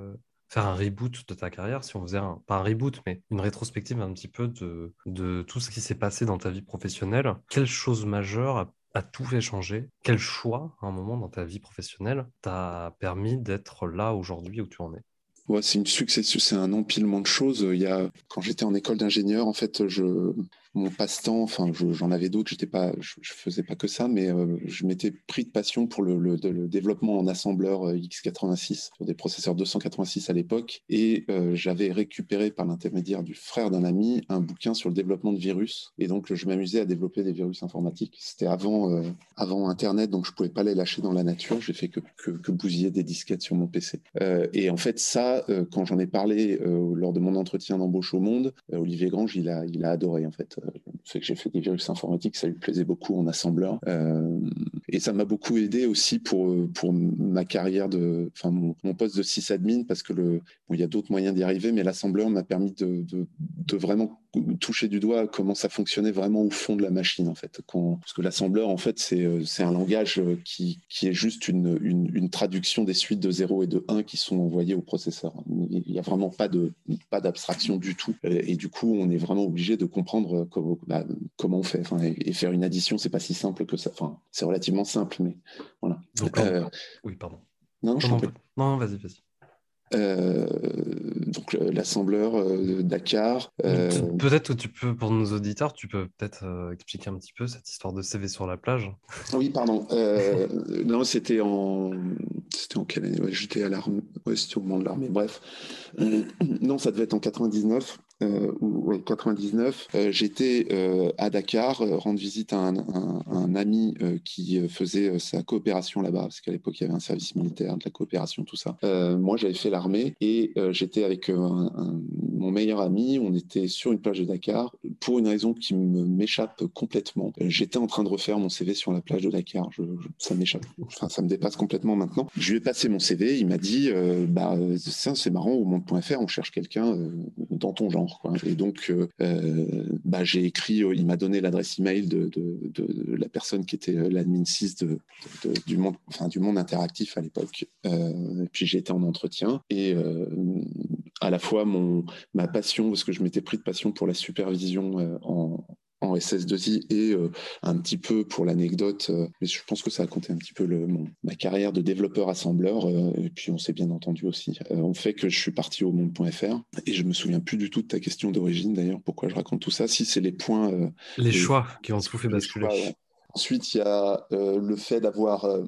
faire un reboot de ta carrière, si on faisait un, pas un reboot, mais une rétrospective un petit peu de, de tout ce qui s'est passé dans ta vie professionnelle, quelle chose majeure a, a tout fait changer? Quel choix, à un moment dans ta vie professionnelle, t'a permis d'être là aujourd'hui où tu en es? Ouais, c'est une succession, c'est un empilement de choses. Il y a, quand j'étais en école d'ingénieur, en fait, je, mon passe-temps, enfin, je- j'en avais d'autres, j'étais pas, je, je faisais pas que ça, mais euh, je m'étais pris de passion pour le, le- le développement en assembleur euh, x quatre-vingt-six, sur des processeurs deux cent quatre-vingt-six à l'époque, et euh, j'avais récupéré par l'intermédiaire du frère d'un ami un bouquin sur le développement de virus, et donc je m'amusais à développer des virus informatiques. C'était avant, euh, avant Internet, donc je pouvais pas les lâcher dans la nature, j'ai fait que, que, que bousiller des disquettes sur mon P C. Euh, et en fait, ça, euh, quand j'en ai parlé euh, lors de mon entretien d'embauche au Monde, euh, Olivier Grange, il a, il a adoré en fait. Euh, le fait que j'ai fait des virus informatiques, ça lui plaisait beaucoup en assembleur. Euh, et ça m'a beaucoup aidé aussi pour, pour ma carrière de, enfin mon, mon poste de sysadmin, parce que le, bon, il y a d'autres moyens d'y arriver, mais l'assembleur m'a permis de, de, de vraiment toucher du doigt comment ça fonctionnait vraiment au fond de la machine en fait. Quand, parce que l'assembleur en fait c'est, c'est un langage qui, qui est juste une, une, une traduction des suites de zéro et de un qui sont envoyées au processeur. Il n'y a vraiment pas, de, pas d'abstraction du tout. Et, et du coup on est vraiment obligé de comprendre comment, bah, comment on fait. Enfin, et, et faire une addition c'est pas si simple que ça. Enfin, c'est relativement simple, mais voilà. Donc, Euh, oui, pardon. non, non, je Non, t'en non, prie. non, vas-y, vas-y. Euh, donc l'assembleur euh, Dakar. Euh, Peut-être que tu peux, pour nos auditeurs, tu peux peut-être euh, expliquer un petit peu cette histoire de C V sur la plage. Oui, pardon. Euh, non, c'était en, c'était en quelle année? Ouais, j'étais à l'armée. Ouais, c'était au moment de l'armée. Bref. Euh, non, ça devait être en quatre-vingt-dix-neuf. Euh, ou, ouais, quatre-vingt-dix-neuf. Euh, j'étais euh, à Dakar, euh, rendre visite à un, un, un ami euh, qui faisait euh, sa coopération là-bas, parce qu'à l'époque, il y avait un service militaire, de la coopération, tout ça. Euh, moi, j'avais fait l'armée et euh, j'étais avec euh, un, un, mon meilleur ami. On était sur une plage de Dakar pour une raison qui me, m'échappe complètement. Euh, j'étais en train de refaire mon C V sur la plage de Dakar. Je, je, ça m'échappe. Enfin, ça me dépasse complètement maintenant. Je lui ai passé mon C V. Il m'a dit, euh, bah, ça, c'est marrant, au monde point f r, on cherche quelqu'un euh, dans ton genre, quoi. Et donc, euh, bah, j'ai écrit, euh, il m'a donné l'adresse email de, de, de, de la personne qui était l'admin six de, de, de, du, monde, enfin, du monde interactif à l'époque. Euh, et puis j'ai été en entretien et euh, à la fois mon, ma passion, parce que je m'étais pris de passion pour la supervision euh, en, en S S deux I et euh, un petit peu pour l'anecdote, euh, mais je pense que ça a compté un petit peu le, mon, ma carrière de développeur assembleur, euh, et puis on s'est bien entendu aussi. Euh, on fait que je suis parti au monde point f r et je me souviens plus du tout de ta question d'origine d'ailleurs, pourquoi je raconte tout ça, si c'est les points... Euh, Les les, choix qui ont tout fait les basculer. choix, ouais. Ensuite, il y a euh, le fait d'avoir, euh,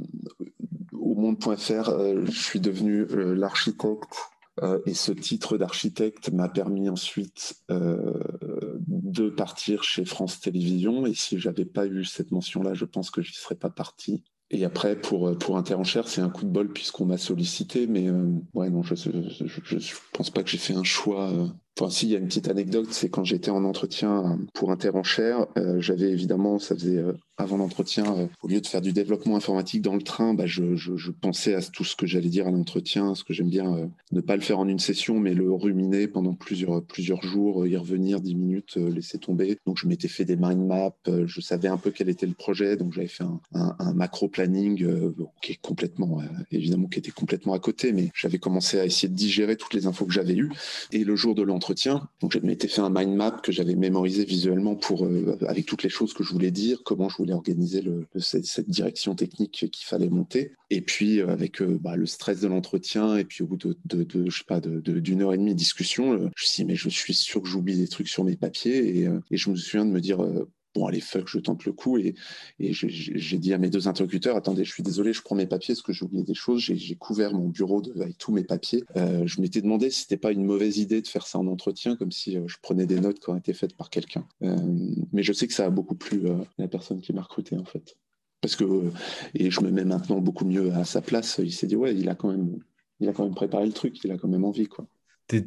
au monde point f r, euh, je suis devenu euh, l'architecte. Euh, et ce titre d'architecte m'a permis ensuite euh, de partir chez France Télévisions. Et si j'avais pas eu cette mention-là, je pense que j'y serais pas parti. Et après, pour, pour Interenchères, c'est un coup de bol puisqu'on m'a sollicité. Mais euh, ouais, non, je, je, je, je pense pas que j'ai fait un choix. Euh... Enfin, si, il y a une petite anecdote, c'est quand j'étais en entretien pour Interenchères, euh, j'avais évidemment, ça faisait euh, avant l'entretien, euh, au lieu de faire du développement informatique dans le train, bah, je, je, je pensais à tout ce que j'allais dire à l'entretien, ce que j'aime bien, euh, ne pas le faire en une session, mais le ruminer pendant plusieurs, plusieurs jours, euh, y revenir dix minutes, euh, laisser tomber. Donc je m'étais fait des mind maps, euh, je savais un peu quel était le projet, donc j'avais fait un, un, un macro planning euh, qui est complètement, euh, évidemment, qui était complètement à côté, mais j'avais commencé à essayer de digérer toutes les infos que j'avais eues. Et le jour de l'entretien, donc je m'étais fait un mind map que j'avais mémorisé visuellement pour, euh, avec toutes les choses que je voulais dire, comment je voulais organiser le, le, cette, cette direction technique qu'il fallait monter. Et puis euh, avec euh, bah, le stress de l'entretien, et puis au bout de, de, de je sais pas, de, de, d'une heure et demie de discussion, euh, je me suis dit, mais je suis sûr que j'oublie des trucs sur mes papiers. Et, euh, et je me souviens de me dire, euh, bon, allez, fuck, je tente le coup. Et, et j'ai, j'ai dit à mes deux interlocuteurs, attendez, je suis désolé, je prends mes papiers parce que j'ai oublié des choses. J'ai, j'ai couvert mon bureau de, avec tous mes papiers. Euh, je m'étais demandé si c'était pas une mauvaise idée de faire ça en entretien, comme si euh, je prenais des notes qui auraient été faites par quelqu'un. Euh, mais je sais que ça a beaucoup plu euh, la personne qui m'a recruté, en fait. Parce que, et je me mets maintenant beaucoup mieux à sa place, il s'est dit, ouais, il a quand même, il a quand même préparé le truc, il a quand même envie, quoi. T'es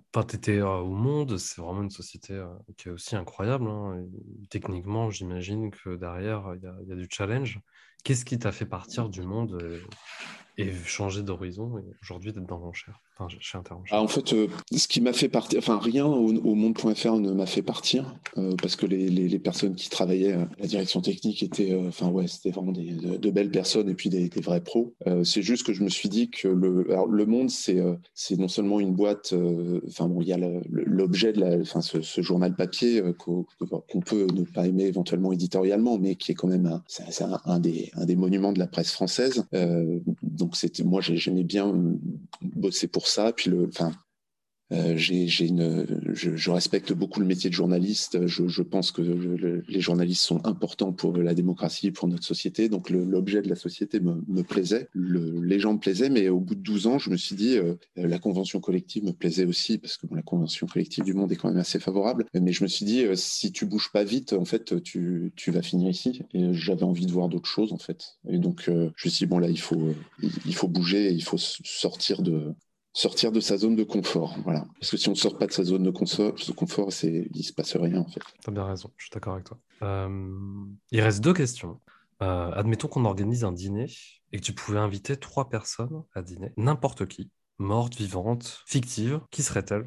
Enfin, t'étais euh, au Monde, c'est vraiment une société euh, qui est aussi incroyable, hein. Et techniquement, j'imagine que derrière, il y a, il y a du challenge. Qu'est-ce qui t'a fait partir du Monde euh, et changer d'horizon et aujourd'hui d'être dans l'enchère, enfin chez Ah, Interenchère. en fait, euh, ce qui m'a fait partir, enfin rien au, au monde point f r ne m'a fait partir euh, parce que les, les, les personnes qui travaillaient à la direction technique étaient, euh, enfin ouais, c'était vraiment des, de, de belles personnes et puis des, des vrais pros. Euh, c'est juste que je me suis dit que le, alors, le Monde, c'est euh, c'est non seulement une boîte, euh, enfin bon, il y a le- le- l'objet de la, enfin ce, ce journal papier euh, qu'on qu'on peut ne pas aimer éventuellement éditorialement, mais qui est quand même un, c'est c'est un, un des, un des monuments de la presse française. Euh, donc c'était, moi j'ai- j'aimais bien bosser pour ça, puis le, enfin euh, j'ai, j'ai une, je, je respecte beaucoup le métier de journaliste. Je, je pense que le- les journalistes sont importants pour la démocratie, pour notre société. Donc le- l'objet de la société me, me plaisait, le, les gens me plaisaient, mais au bout de douze ans, je me suis dit, euh, la convention collective me plaisait aussi, parce que bon, la convention collective du Monde est quand même assez favorable. Mais je me suis dit, euh, si tu bouges pas vite, en fait, tu, tu vas finir ici. Et j'avais envie de voir d'autres choses, en fait. Et donc, euh, je me suis dit, bon, là, il faut, il, il faut bouger, il faut sortir de sortir de sa zone de confort, voilà. Parce que si on sort pas de sa zone de confort, de confort, c'est, il se passe rien en fait. T'as bien raison, je suis d'accord avec toi. Euh, il reste deux questions. Euh, admettons qu'on organise un dîner et que tu pouvais inviter trois personnes à dîner, n'importe qui, morte, vivante, fictive, qui serait-elle?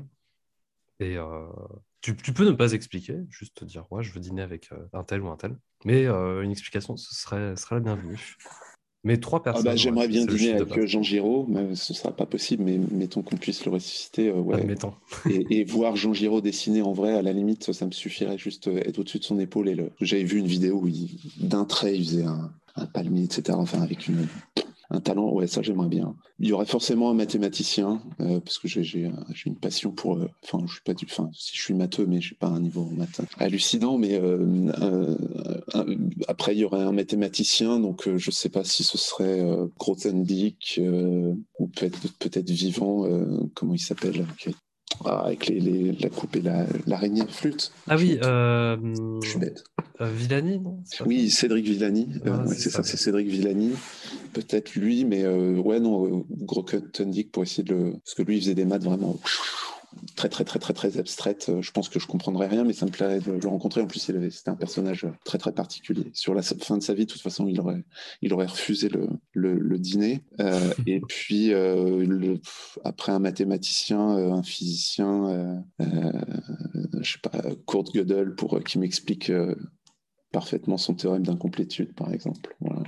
Et euh, tu, tu peux ne pas expliquer, juste te dire, ouais, je veux dîner avec euh, un tel ou un tel. Mais euh, une explication, ce serait, serait la bienvenue. Mais trois Ah bah, personnes, ouais, j'aimerais c'est bien c'est le dîner chiffre de avec base. euh, Jean Giraud, mais ce sera pas possible, mais mettons qu'on puisse le ressusciter, euh, ouais. Admettons. Et, et voir Jean Giraud dessiner en vrai, à la limite, ça, ça me suffirait juste euh, être au-dessus de son épaule. Et le... J'avais vu une vidéo où il, d'un trait, il faisait un, un palmier, et cetera. Enfin, avec une, un talent, ouais, ça j'aimerais bien. Il y aurait forcément un mathématicien, euh, parce que j'ai j'ai j'ai une passion pour. euh, Enfin, je suis pas du. Enfin, si je suis matheux, mais je suis pas à un niveau en maths hallucinant. Mais euh, euh, euh, après, il y aurait un mathématicien, donc euh, je sais pas si ce serait euh, Grothendieck euh, ou peut-être peut-être vivant. Euh, comment il s'appelle? qui- ah, avec les, les- la coupe et la- l'araignée flûte. Ah oui, Flûte. euh, Je suis bête. euh, Villani, non? C'est pas ça? Oui, Cédric Villani. Euh, Voilà, ouais, c'est c'est ça, ça. c'est Cédric Villani. Peut-être lui, mais euh, ouais, non, euh, Grothendieck pour essayer de le. Parce que lui, il faisait des maths vraiment très, très, très, très, très abstraites. Euh, Je pense que je comprendrais rien, mais ça me plairait de le rencontrer. En plus, il avait- c'était un personnage très, très particulier. Sur la fin de sa vie, de toute façon, il aurait, il aurait refusé le, le, le dîner. Euh, et puis, euh, le- après un mathématicien, euh, un physicien, euh, euh, je sais pas, Kurt Gödel, pour, euh, qui m'explique euh, parfaitement son théorème d'incomplétude, par exemple. Voilà.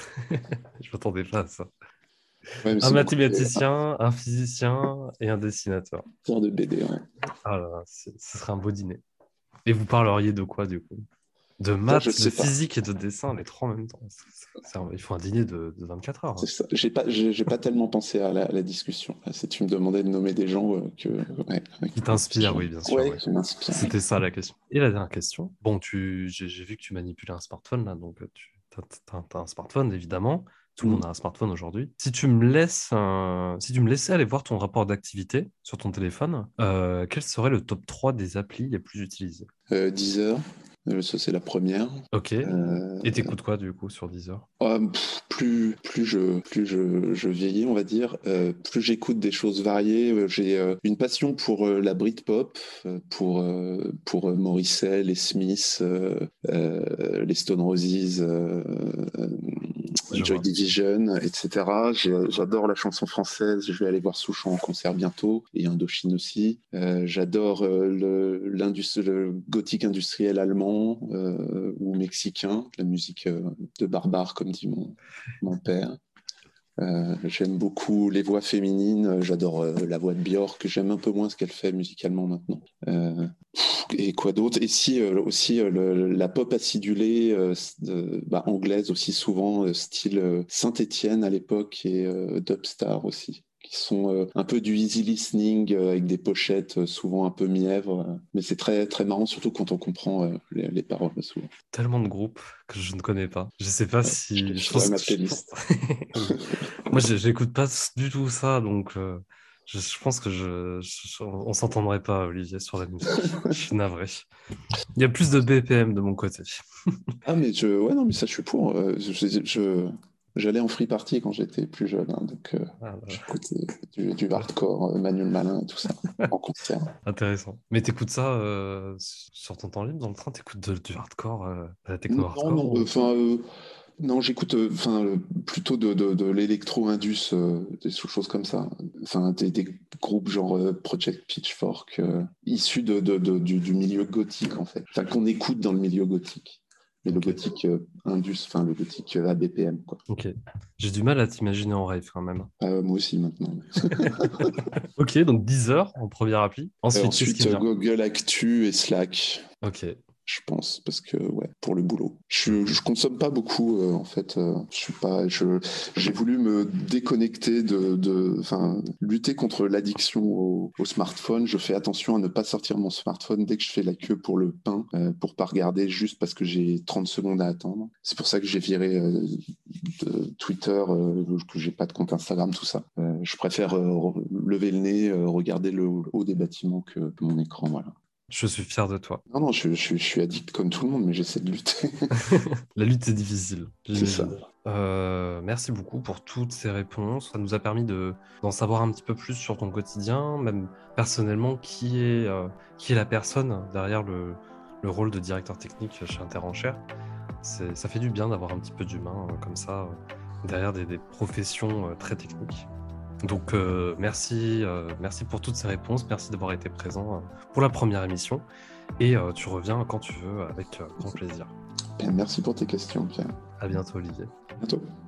Je m'attendais pas à ça. Ouais, mais Un c'est mon côté mathématicien, un physicien et un dessinateur. auteur de B D. Ouais. Ah là là, c'est- ce serait un beau dîner. Et vous parleriez de quoi, du coup? De Ça, je maths, de sais pas. physique et de dessin, les trois en même temps. C'est- c'est un- il faut un dîner de, de vingt-quatre heures, C'est hein. ça. J'ai pas, j'ai, j'ai pas tellement pensé à la, à la discussion. Là, si tu me demandais de nommer des gens euh, que, ouais, avec, Qui avec qui t'inspire, j'aime. oui, bien sûr, Ouais, oui. qui m'inspire. C'était ça la question. Et la dernière question. Bon, tu, j'ai j'ai vu que tu manipulais un smartphone là, donc euh, tu as, un smartphone évidemment. Tout le Mm. monde a un smartphone aujourd'hui. Si tu me laisses, un- si tu me laissais aller voir ton rapport d'activité sur ton téléphone, euh, quel serait le top trois des applis les plus utilisées? Euh, dix heures, euh, ça c'est la première. Ok. Euh, Et t'écoutes quoi du coup sur Deezer? ah, pff, plus plus je plus je, je vieillis, on va dire, euh, plus j'écoute des choses variées. Euh, J'ai euh, une passion pour euh, la Britpop, euh, pour euh, pour euh, Morrissey, les Smiths, euh, euh, les Stone Roses, euh, euh, Je Joy vois. Division, et cetera. J'ai- J'adore la chanson française. Je vais aller voir Souchon en concert bientôt et Indochine aussi. Euh, j'adore euh, le, l'indus- le gothique industriel allemand euh, ou mexicain, la musique euh, de barbare, comme dit mon, mon père. Euh, j'aime beaucoup les voix féminines. J'adore euh, la voix de Björk. J'aime un peu moins ce qu'elle fait musicalement maintenant. Euh, et quoi d'autre? Et si euh, aussi euh, le- la pop acidulée euh, de- bah, anglaise aussi souvent, euh, style euh, Saint-Étienne à l'époque et euh, Dubstar aussi, qui sont euh, un peu du easy listening euh, avec des pochettes euh, souvent un peu mièvres. euh, mais c'est très très marrant surtout quand on comprend euh, les, les paroles souvent. Tellement de groupes que je ne connais pas. Je sais pas Ouais, je te si. Je filerai pense ma que. je pense- playlist. Moi, je- j'écoute pas du tout ça, donc euh, je, je pense que je, je- on s'entendrait pas, Olivier, sur la musique. Je suis navré. Il y a plus de B P M de mon côté. Ah mais je ouais non mais ça je suis pour. Euh, je, je- J'allais en free party quand j'étais plus jeune, hein, donc euh, Ah, bah, j'écoutais du, du hardcore, euh, Manuel Malin et tout ça, en concert. intéressant. Mais t'écoutes ça euh, sur ton temps libre dans le train, t'écoutes de- du hardcore, euh, de la techno Non, hardcore non, ou... enfin, euh, non, j'écoute, euh, enfin, euh, plutôt de, de, de l'électro-indus, euh, des choses comme ça. Enfin, des, des groupes genre euh, Project Pitchfork, euh, issus de, de, de- du, du milieu gothique en fait. Enfin, qu'on écoute dans le milieu gothique. Mais le Ok, gothique euh, indus, enfin le gothique euh, A B P M, quoi. ok. J'ai du mal à t'imaginer en rave quand même. Euh, moi aussi maintenant. Ok, donc dix heures en première appli. Euh, Ensuite, qu'est-ce qui ensuite, euh, vient? Google Actu et Slack. Ok. Je pense, parce que ouais, pour le boulot. Je, Mhm. je consomme pas beaucoup euh, en fait. Euh, je suis pas. Je, j'ai voulu me déconnecter de, de, enfin, lutter contre l'addiction au, au smartphone. Je fais attention à ne pas sortir mon smartphone dès que je fais la queue pour le pain, euh, pour pas regarder juste parce que j'ai trente secondes à attendre. C'est pour ça que j'ai viré euh, de Twitter, euh, que j'ai pas de compte Instagram, tout ça. Euh, je préfère euh, lever le nez, euh, regarder le haut des bâtiments que, que mon écran, voilà. Je suis fier de toi. Non, non, je, je- je suis addict comme tout le monde, mais j'essaie de lutter. La lutte est difficile, C'est ça. j'imagine. Euh, merci beaucoup pour toutes ces réponses. Ça nous a permis de, d'en savoir un petit peu plus sur ton quotidien, même personnellement, qui est, euh, qui est la personne derrière le, le rôle de directeur technique chez Interenchère. C'est, ça fait du bien d'avoir un petit peu d'humain euh, comme ça, euh, derrière des, des professions euh, très techniques. Donc euh, merci, euh, merci pour toutes ces réponses, merci d'avoir été présent euh, pour la première émission. Et euh, tu reviens quand tu veux avec euh, grand plaisir. Bien, merci pour tes questions, Pierre. À bientôt, Olivier. À bientôt.